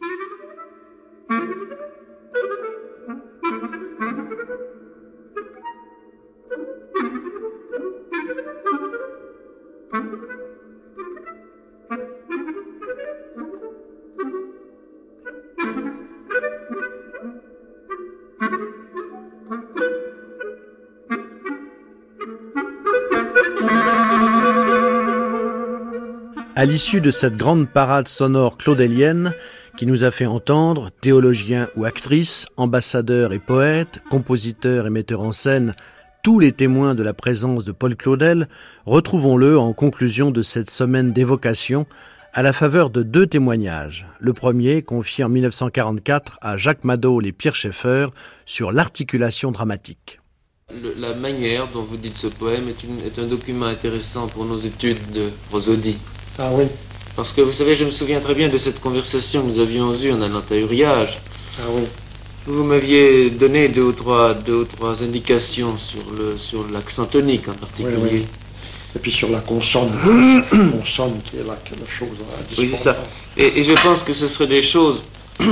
À l'issue de cette grande parade sonore claudélienne qui nous a fait entendre théologiens ou actrices, ambassadeurs et poètes, compositeurs et metteurs en scène, tous les témoins de la présence de Paul Claudel, retrouvons-le en conclusion de cette semaine d'évocation à la faveur de 2 témoignages. Le premier, confié en 1944 à Jacques Mado et Pierre Schaeffer sur l'articulation dramatique. La manière dont vous dites ce poème est un document intéressant pour nos études de prosodie. Ah oui. Parce que vous savez, je me souviens très bien de cette conversation que nous avions eue en allant à Uriage. Ah oui. Vous m'aviez donné deux ou trois indications sur l'accent tonique en particulier. Oui, oui. Et puis sur la consonne. Consonne qui est la chose indispensable. Oui, c'est ça. Et je pense que ce seraient des choses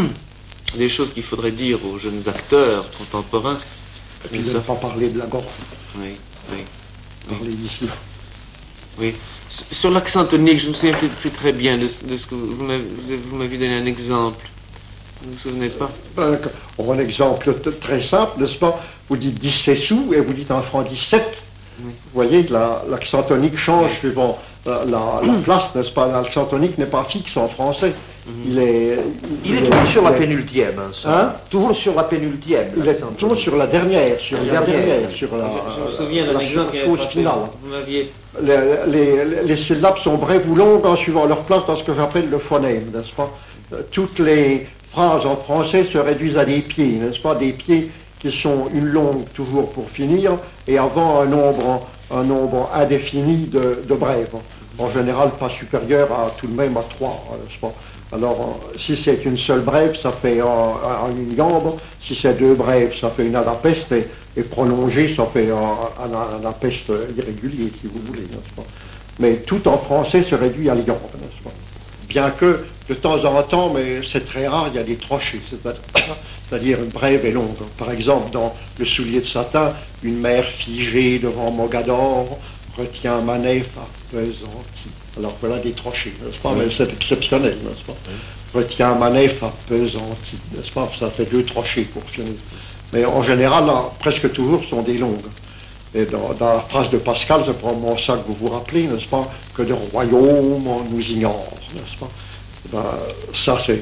qu'il faudrait dire aux jeunes acteurs contemporains. Et puis de ne pas parler de la gorge. Oui, oui. Parler d'ici. Oui. Sur l'accent tonique, je me souviens plus très bien de ce que vous m'avez donné un exemple. Vous vous souvenez pas? Un exemple très simple, n'est-ce pas? Vous dites 17 sous et vous dites en franc 17. Oui. Vous voyez que l'accent tonique change suivant la place, n'est-ce pas? L'accent tonique n'est pas fixe en français. Il est toujours sur la pénultième. Hein? Toujours sur la pénultième. Il est toujours sur la dernière, sur la je me souviens d'un exemple chose finale. Vous m'aviez... Les syllabes sont brèves ou longues en suivant leur place dans ce que j'appelle le phonème, n'est-ce pas? Toutes les phrases en français se réduisent à des pieds, n'est-ce pas? Des pieds qui sont une longue toujours pour finir et avant un nombre indéfini de brèves. En général pas supérieur à tout de même à 3, n'est-ce pas? Alors, si c'est une seule brève, ça fait une gambe. Si c'est 2 brèves, ça fait une anapeste. Et prolongé, ça fait un anapeste irrégulier, si vous voulez, n'est-ce pas? Mais tout en français se réduit à les gambes, n'est-ce pas? Bien que, de temps en temps, mais c'est très rare, il y a des trochées, c'est-à-dire une brève et longue. Par exemple, dans Le soulier de satin, une mère figée devant Mogador retient ma nef appesantie. Alors voilà des trochées, n'est-ce pas? Mais c'est exceptionnel, n'est-ce pas? Retient ma nef appesantie, n'est-ce pas? Ça fait 2 trochées pour finir. Mais en général, là, presque toujours, sont des longues. Et dans la phrase de Pascal, c'est probablement ça que vous vous rappelez, n'est-ce pas? Que de royaume on nous ignore, n'est-ce pas? Ben, ça, c'est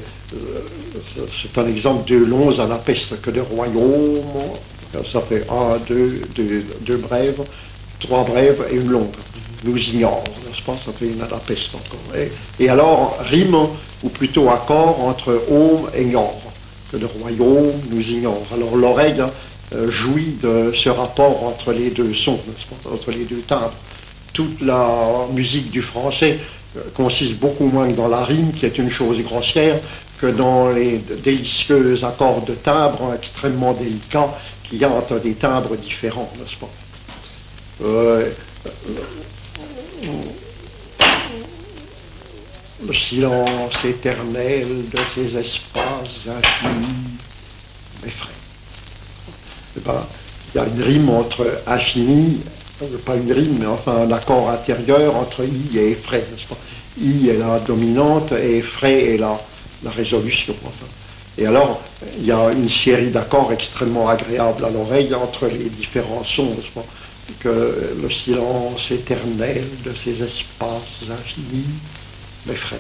un exemple de longs à la peste, que de royaume, ça fait 1, 2 brèves, 3 brèves et une longue. Nous ignore, n'est-ce pas? Ça fait une à la peste encore. Et alors, rime, ou plutôt accord entre home et ignore. Que de royaume nous ignore. Alors l'oreille jouit de ce rapport entre les 2 sons, n'est-ce pas? Entre les 2 timbres. Toute la musique du français consiste beaucoup moins dans la rime, qui est une chose grossière, que dans les délicieux accords de timbre extrêmement délicats qui entrent des timbres différents, n'est-ce pas? Le silence éternel de ces espaces infinis m'effraie. Eh ben, il y a une rime entre infini, pas une rime, mais enfin un accord intérieur entre i et effraie, n'est-ce pas? I est la dominante et effraie est la résolution. Enfin. Et alors, il y a une série d'accords extrêmement agréables à l'oreille entre les différents sons, n'est-ce pas? Que le silence éternel de ces espaces infinis m'effraie.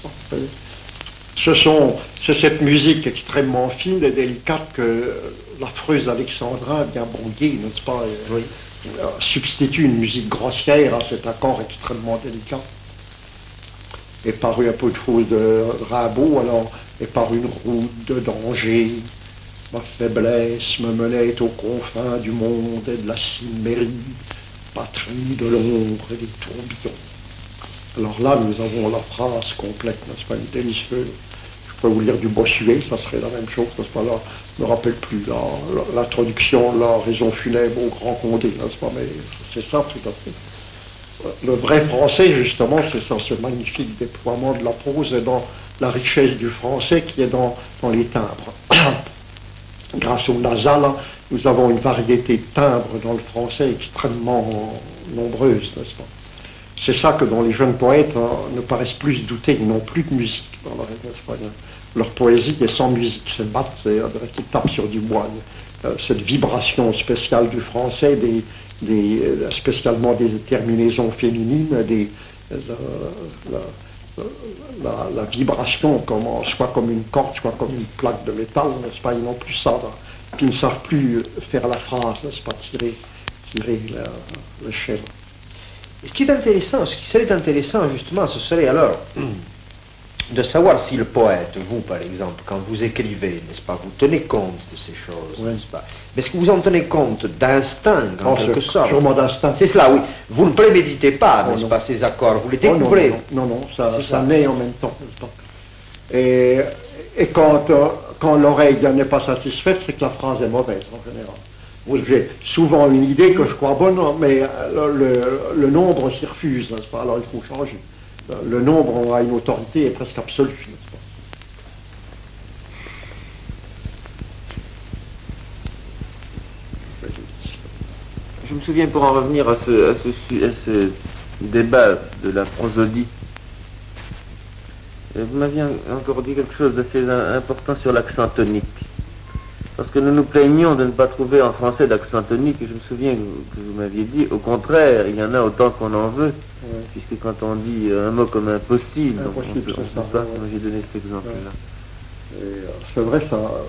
C'est cette musique extrêmement fine et délicate que l'affreuse Alexandrin vient brouiller, n'est-ce pas? Oui. Substitue une musique grossière à cet accord extrêmement délicat. Et par un peu de chose de Rimbaud, alors, et par une route de danger, ma faiblesse me menait aux confins du monde et de la cimmérie, patrie de l'ombre et des tourbillons. Alors là, nous avons la phrase complète, n'est-ce pas, une délicieuse. Je peux vous lire du Bossuet, ça serait la même chose, n'est-ce pas, là, je ne me rappelle plus, l'introduction, la raison funèbre au Grand Condé, n'est-ce pas, mais c'est ça tout à fait. Le vrai français, justement, c'est ça, ce magnifique déploiement de la prose et dans la richesse du français qui est dans les timbres. Grâce au nasal, nous avons une variété de timbres dans le français extrêmement nombreuse, n'est-ce pas. C'est ça que dont les jeunes poètes ne paraissent plus douter, ils n'ont plus de musique dans leur poésie est sans musique, c'est bat, c'est qui tape sur du bois. Cette vibration spéciale du français, spécialement des terminaisons féminines, la vibration soit comme une corde, soit comme une plaque de métal, n'est-ce pas, ils n'ont plus ça, puis ils ne savent plus faire la phrase, n'est-ce pas, tirer le schéma. Ce qui serait intéressant justement, ce serait alors de savoir si le poète, vous par exemple, quand vous écrivez, n'est-ce pas, vous tenez compte de ces choses, n'est-ce pas? Mais est-ce que vous en tenez compte d'instinct, en quelque sorte? Sûrement d'instinct. C'est cela, oui. Vous ne préméditez pas, n'est-ce pas, ces accords, vous les découvrez. Non, ça naît en même temps, n'est-ce pas? Et quand l'oreille n'est pas satisfaite, c'est que la phrase est mauvaise, en général. Oui, j'ai souvent une idée que je crois bonne, mais le nombre s'y refuse, n'est-ce pas? Alors il faut changer. Le nombre a une autorité presque absolue, n'est-ce pas? Je me souviens, pour en revenir à ce débat de la prosodie, vous m'aviez encore dit quelque chose d'assez important sur l'accent tonique. Parce que nous nous plaignons de ne pas trouver en français d'accent tonique, et je me souviens que vous m'aviez dit, au contraire, il y en a autant qu'on en veut, puisque quand on dit un mot comme impossible, on peut pas, j'ai donné cet exemple-là. C'est vrai,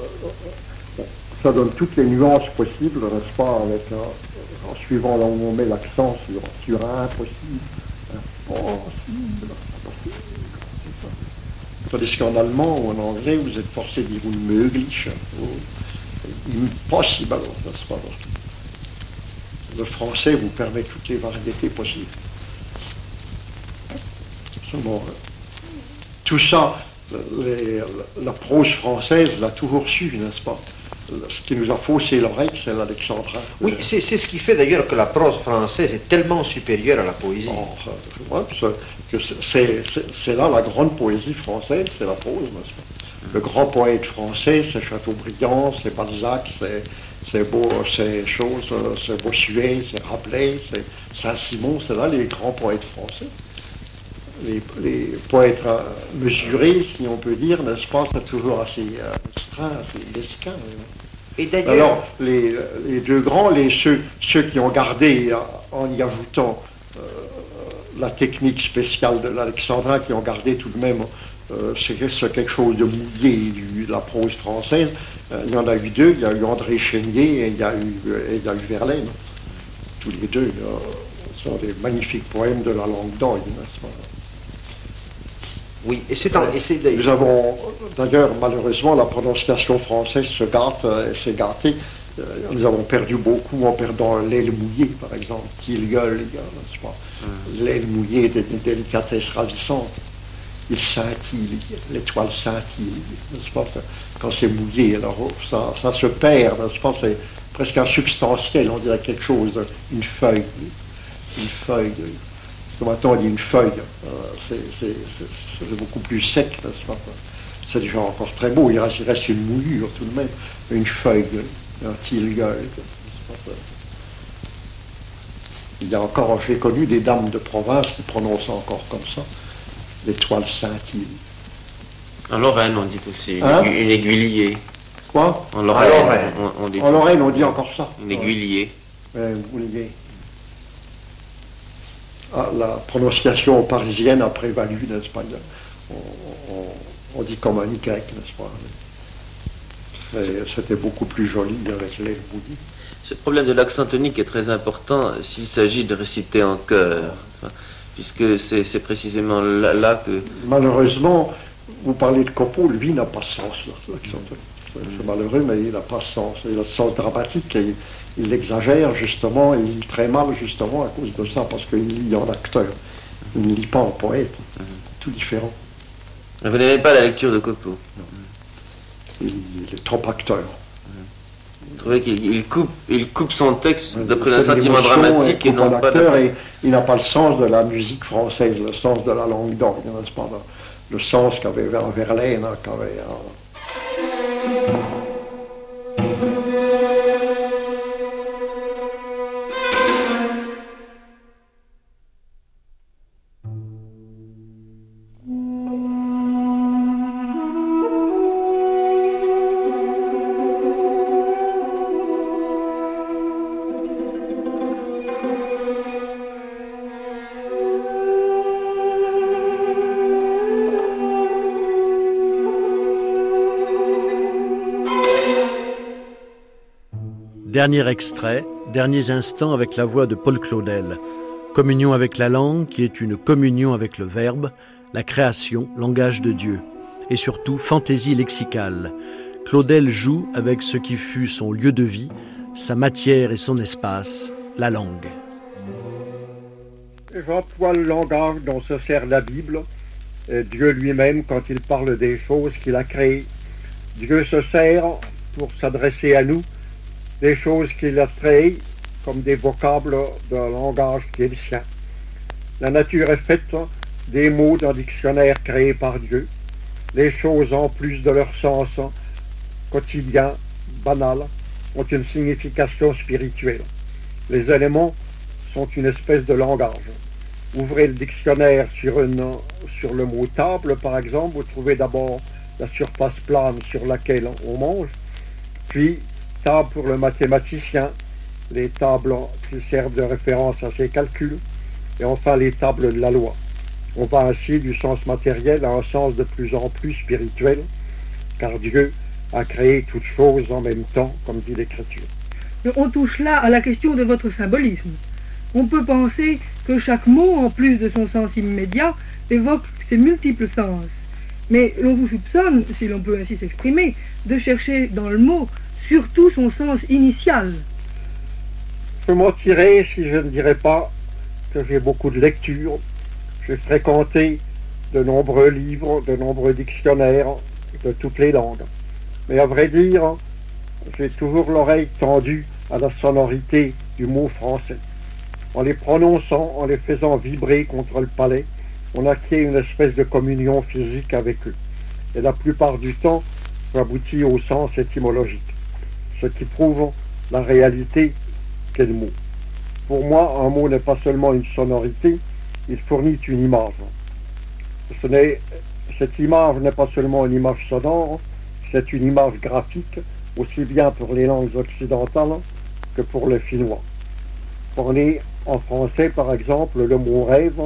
ça donne toutes les nuances possibles, n'est-ce pas, en suivant là où on met l'accent sur impossible, impossible. Tandis qu'en allemand ou en anglais, vous êtes forcé de dire unmöglich, impossible, n'est-ce pas? Le français vous permet toutes les variétés possibles. Bon, tout ça, la prose française l'a toujours su, n'est-ce pas? Ce qui nous a faussé l'oreille, c'est l'alexandrin. Oui, c'est ce qui fait d'ailleurs que la prose française est tellement supérieure à la poésie. C'est là la grande poésie française, c'est la prose, n'est-ce pas? Le grand poète français, c'est Chateaubriand, c'est Balzac, c'est Bossuet, c'est Rabelais, c'est Saint-Simon, c'est là les grands poètes français. Les poètes mesurés, si on peut dire, n'est-ce pas, c'est toujours assez restreint, assez mesquin. Et d'ailleurs... Alors, les deux grands, ceux qui ont gardé, en y ajoutant la technique spéciale de l'alexandrin, qui ont gardé tout de même c'est quelque chose de mouillé de la prose française, il y en a eu deux, il y a eu André Chénier et il y a eu Verlaine. Tous les deux sont des magnifiques poèmes de la langue d'Oïl, n'est-ce pas? Oui, nous avons, d'ailleurs, malheureusement, la prononciation française s'est gâtée. Nous avons perdu beaucoup en perdant l'aile mouillée, par exemple, Tilgueul, n'est-ce pas? L'aile mouillée est une délicatesse ravissante. Il scintille, l'étoile scintille, n'est-ce pas? Quand c'est mouillé, alors ça se perd, n'est-ce pas? C'est presque insubstantiel, on dirait quelque chose, une feuille. Maintenant on dit une feuille, c'est beaucoup plus sec, n'est-ce pas? C'est déjà encore très beau, il reste une mouillure tout de même, une feuille, un tilgueul. Il y a encore, j'ai connu des dames de province qui prononcent encore comme ça, l'étoile scintille. En Lorraine, on dit aussi une aiguillier. Quoi? En Lorraine, on dit. En Lorraine, on dit encore ça. Une aiguillier. Aiguillier. La prononciation parisienne a prévalu, n'est-ce pas? On dit comme un Y, n'est-ce pas? C'était beaucoup plus joli avec l'aile bouillie. Ce problème de l'accent tonique est très important s'il s'agit de réciter en chœur, puisque c'est précisément là que... Malheureusement, vous parlez de Copeau, lui n'a pas de sens, l'accent tonique. C'est malheureux, mais il n'a pas de sens. Il a le sens dramatique et il l'exagère justement, et il lit très mal justement à cause de ça, parce qu'il lit en acteur. il ne lit pas en poète, tout différent. Vous n'aimez pas la lecture de Coco? Il est trop acteur. Vous trouvez qu'il coupe son texte d'après un sentiment dramatique et non pas d'acteur, et il n'a pas le sens de la musique française, le sens de la langue d'orgue, n'est-ce pas, le sens qu'avait Verlaine, qu'avait... Dernier extrait, derniers instants avec la voix de Paul Claudel. Communion avec la langue qui est une communion avec le verbe, la création, langage de Dieu. Et surtout, fantaisie lexicale. Claudel joue avec ce qui fut son lieu de vie, sa matière et son espace, la langue. J'emploie le langage dont se sert la Bible, Dieu lui-même quand il parle des choses qu'il a créées. Dieu se sert pour s'adresser à nous des choses qu'il a créées comme des vocables d'un langage qui est le sien. La nature est faite des mots d'un dictionnaire créé par Dieu. Les choses, en plus de leur sens quotidien, banal, ont une signification spirituelle. Les éléments sont une espèce de langage. Ouvrez le dictionnaire sur le mot table, par exemple, vous trouvez d'abord la surface plane sur laquelle on mange, puis table pour le mathématicien, les tables qui servent de référence à ses calculs, et enfin les tables de la loi. On va ainsi du sens matériel à un sens de plus en plus spirituel, car Dieu a créé toutes choses en même temps, comme dit l'Écriture. On touche là à la question de votre symbolisme. On peut penser que chaque mot, en plus de son sens immédiat, évoque ses multiples sens. Mais l'on vous soupçonne, si l'on peut ainsi s'exprimer, de chercher dans le mot surtout son sens initial. Je mentirais si je ne dirais pas que j'ai beaucoup de lectures. J'ai fréquenté de nombreux livres, de nombreux dictionnaires de toutes les langues. Mais à vrai dire, j'ai toujours l'oreille tendue à la sonorité du mot français. En les prononçant, en les faisant vibrer contre le palais, on acquiert une espèce de communion physique avec eux. Et la plupart du temps, j'aboutis au sens étymologique, ce qui prouve la réalité qu'est le mot. Pour moi, un mot n'est pas seulement une sonorité, il fournit une image. Cette image n'est pas seulement une image sonore, c'est une image graphique, aussi bien pour les langues occidentales que pour le finnois. Prenez en français, par exemple, le mot rêve,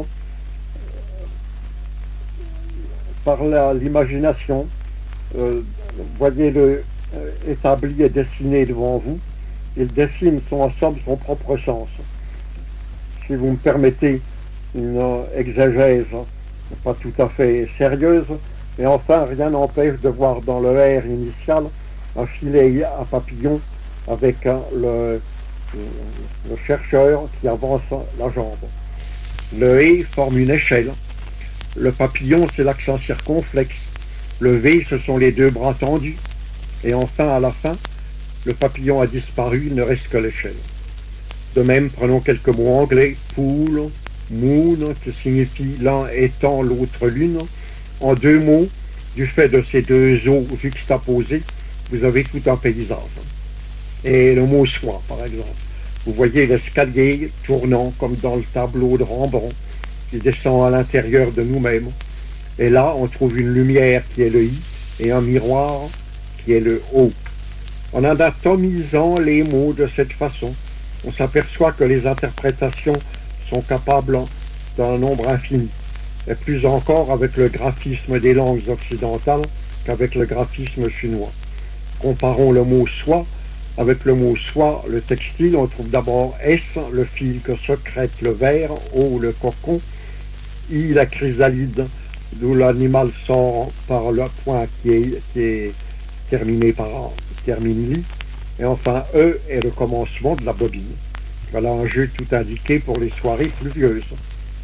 par l'imagination, voyez-le établi et dessiné devant vous, il dessine en somme son propre sens. Si vous me permettez une exégèse pas tout à fait sérieuse, et enfin rien n'empêche de voir dans le R initial un filet à papillon avec le chercheur qui avance la jambe. Le E forme une échelle, le papillon c'est l'accent circonflexe, le V ce sont les deux bras tendus, et enfin à la fin, le papillon a disparu, il ne reste que l'échelle. De même, prenons quelques mots anglais, pool, moon, qui signifie l'un étant, l'autre lune. En deux mots, du fait de ces deux eaux juxtaposées, vous avez tout un paysage. Et le mot soi, par exemple. Vous voyez l'escalier tournant comme dans le tableau de Rembrandt, qui descend à l'intérieur de nous-mêmes. Et là, on trouve une lumière qui est le I et un miroir qui est le O. En anatomisant les mots de cette façon, on s'aperçoit que les interprétations sont capables d'un nombre infini, et plus encore avec le graphisme des langues occidentales qu'avec le graphisme chinois. Comparons le mot soie avec le mot soie, le textile. On trouve d'abord S, le fil que secrète le verre, O, le cocon, I, la chrysalide, d'où l'animal sort par le point qui est terminé par termine-li, et enfin E est le commencement de la bobine. Voilà un jeu tout indiqué pour les soirées pluvieuses.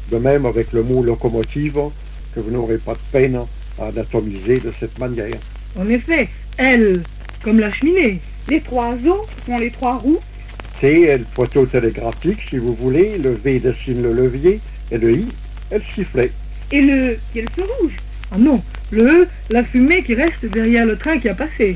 De même avec le mot locomotive, que vous n'aurez pas de peine à anatomiser de cette manière. En effet, L, comme la cheminée. Les 3 O sont les 3 roues. T est le poteau télégraphique, si vous voulez. Le V dessine le levier. Et le I est le sifflet. Et le E, qui est le feu rouge. Ah non, le E, la fumée qui reste derrière le train qui a passé.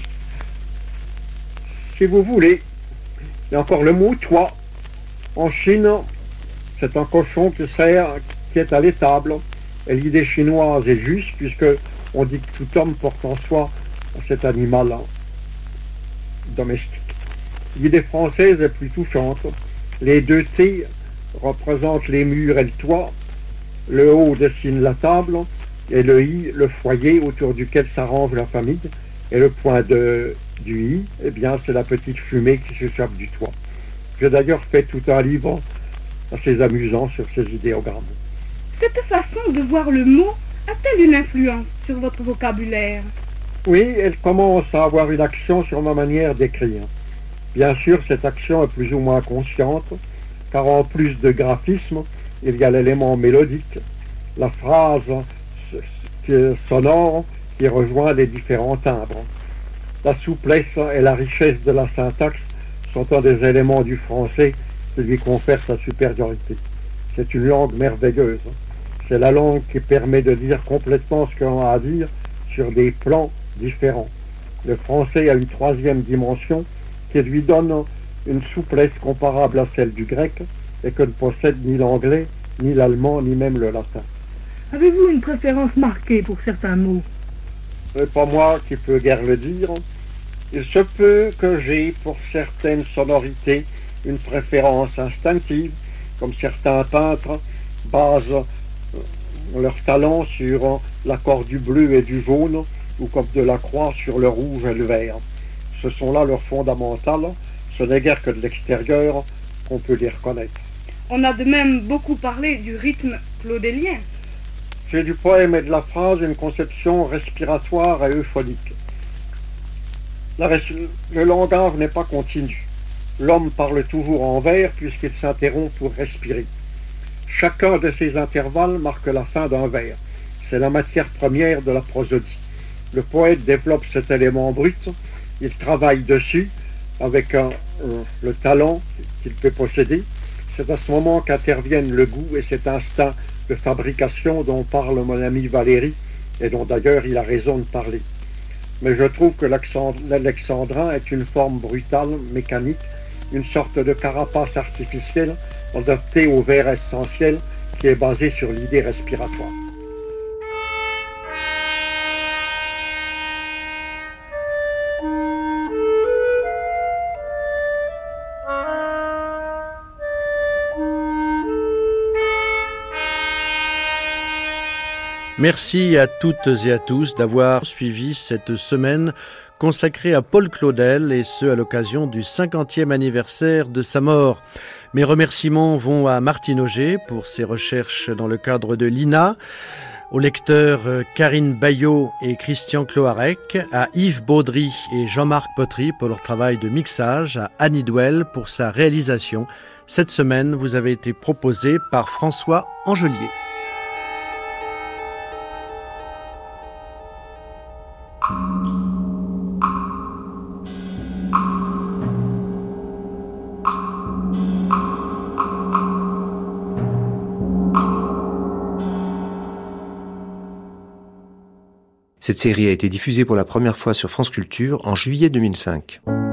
Si vous voulez. Et encore le mot toi. En Chine, c'est un cochon qui est à l'étable. Et l'idée chinoise est juste, puisque on dit que tout homme porte en soi cet animal domestique. L'idée française est plus touchante. Les 2 T représentent les murs et le toit. Le O dessine la table et le I, le foyer autour duquel s'arrange la famille. Et le point du I, eh bien, c'est la petite fumée qui s'échappe du toit. J'ai d'ailleurs fait tout un livre assez amusant sur ces idéogrammes. Cette façon de voir le mot a-t-elle une influence sur votre vocabulaire? Oui, elle commence à avoir une action sur ma manière d'écrire. Bien sûr, cette action est plus ou moins consciente, car en plus de graphisme, il y a l'élément mélodique, la phrase sonore qui rejoint les différents timbres. La souplesse et la richesse de la syntaxe sont un des éléments du français qui lui confère sa supériorité. C'est une langue merveilleuse. C'est la langue qui permet de dire complètement ce qu'on a à dire sur des plans différents. Le français a une 3e dimension qui lui donne une souplesse comparable à celle du grec et que ne possède ni l'anglais, ni l'allemand, ni même le latin. Avez-vous une préférence marquée pour certains mots? C'est pas moi qui peux guère le dire. Il se peut que j'ai pour certaines sonorités une préférence instinctive, comme certains peintres basent leur talent sur l'accord du bleu et du jaune, ou comme Delacroix sur le rouge et le vert. Ce sont là leurs fondamentales, ce n'est guère que de l'extérieur qu'on peut les reconnaître. On a de même beaucoup parlé du rythme claudélien. J'ai du poème et de la phrase une conception respiratoire et euphonique. Le langage n'est pas continu. L'homme parle toujours en vers puisqu'il s'interrompt pour respirer. Chacun de ces intervalles marque la fin d'un vers. C'est la matière première de la prosodie. Le poète développe cet élément brut, il travaille dessus avec le talent qu'il peut posséder. C'est à ce moment qu'interviennent le goût et cet instinct de fabrication dont parle mon ami Valéry et dont d'ailleurs il a raison de parler. Mais je trouve que l'alexandrin est une forme brutale, mécanique, une sorte de carapace artificielle adaptée au vers essentiel qui est basé sur l'idée respiratoire. Merci à toutes et à tous d'avoir suivi cette semaine consacrée à Paul Claudel, et ce à l'occasion du 50e anniversaire de sa mort. Mes remerciements vont à Martine Auger pour ses recherches dans le cadre de l'INA, aux lecteurs Karine Bayot et Christian Cloarec, à Yves Baudry et Jean-Marc Potry pour leur travail de mixage, à Annie Douel pour sa réalisation. Cette semaine vous avez été proposée par François Angelier. Cette série a été diffusée pour la première fois sur France Culture en juillet 2005.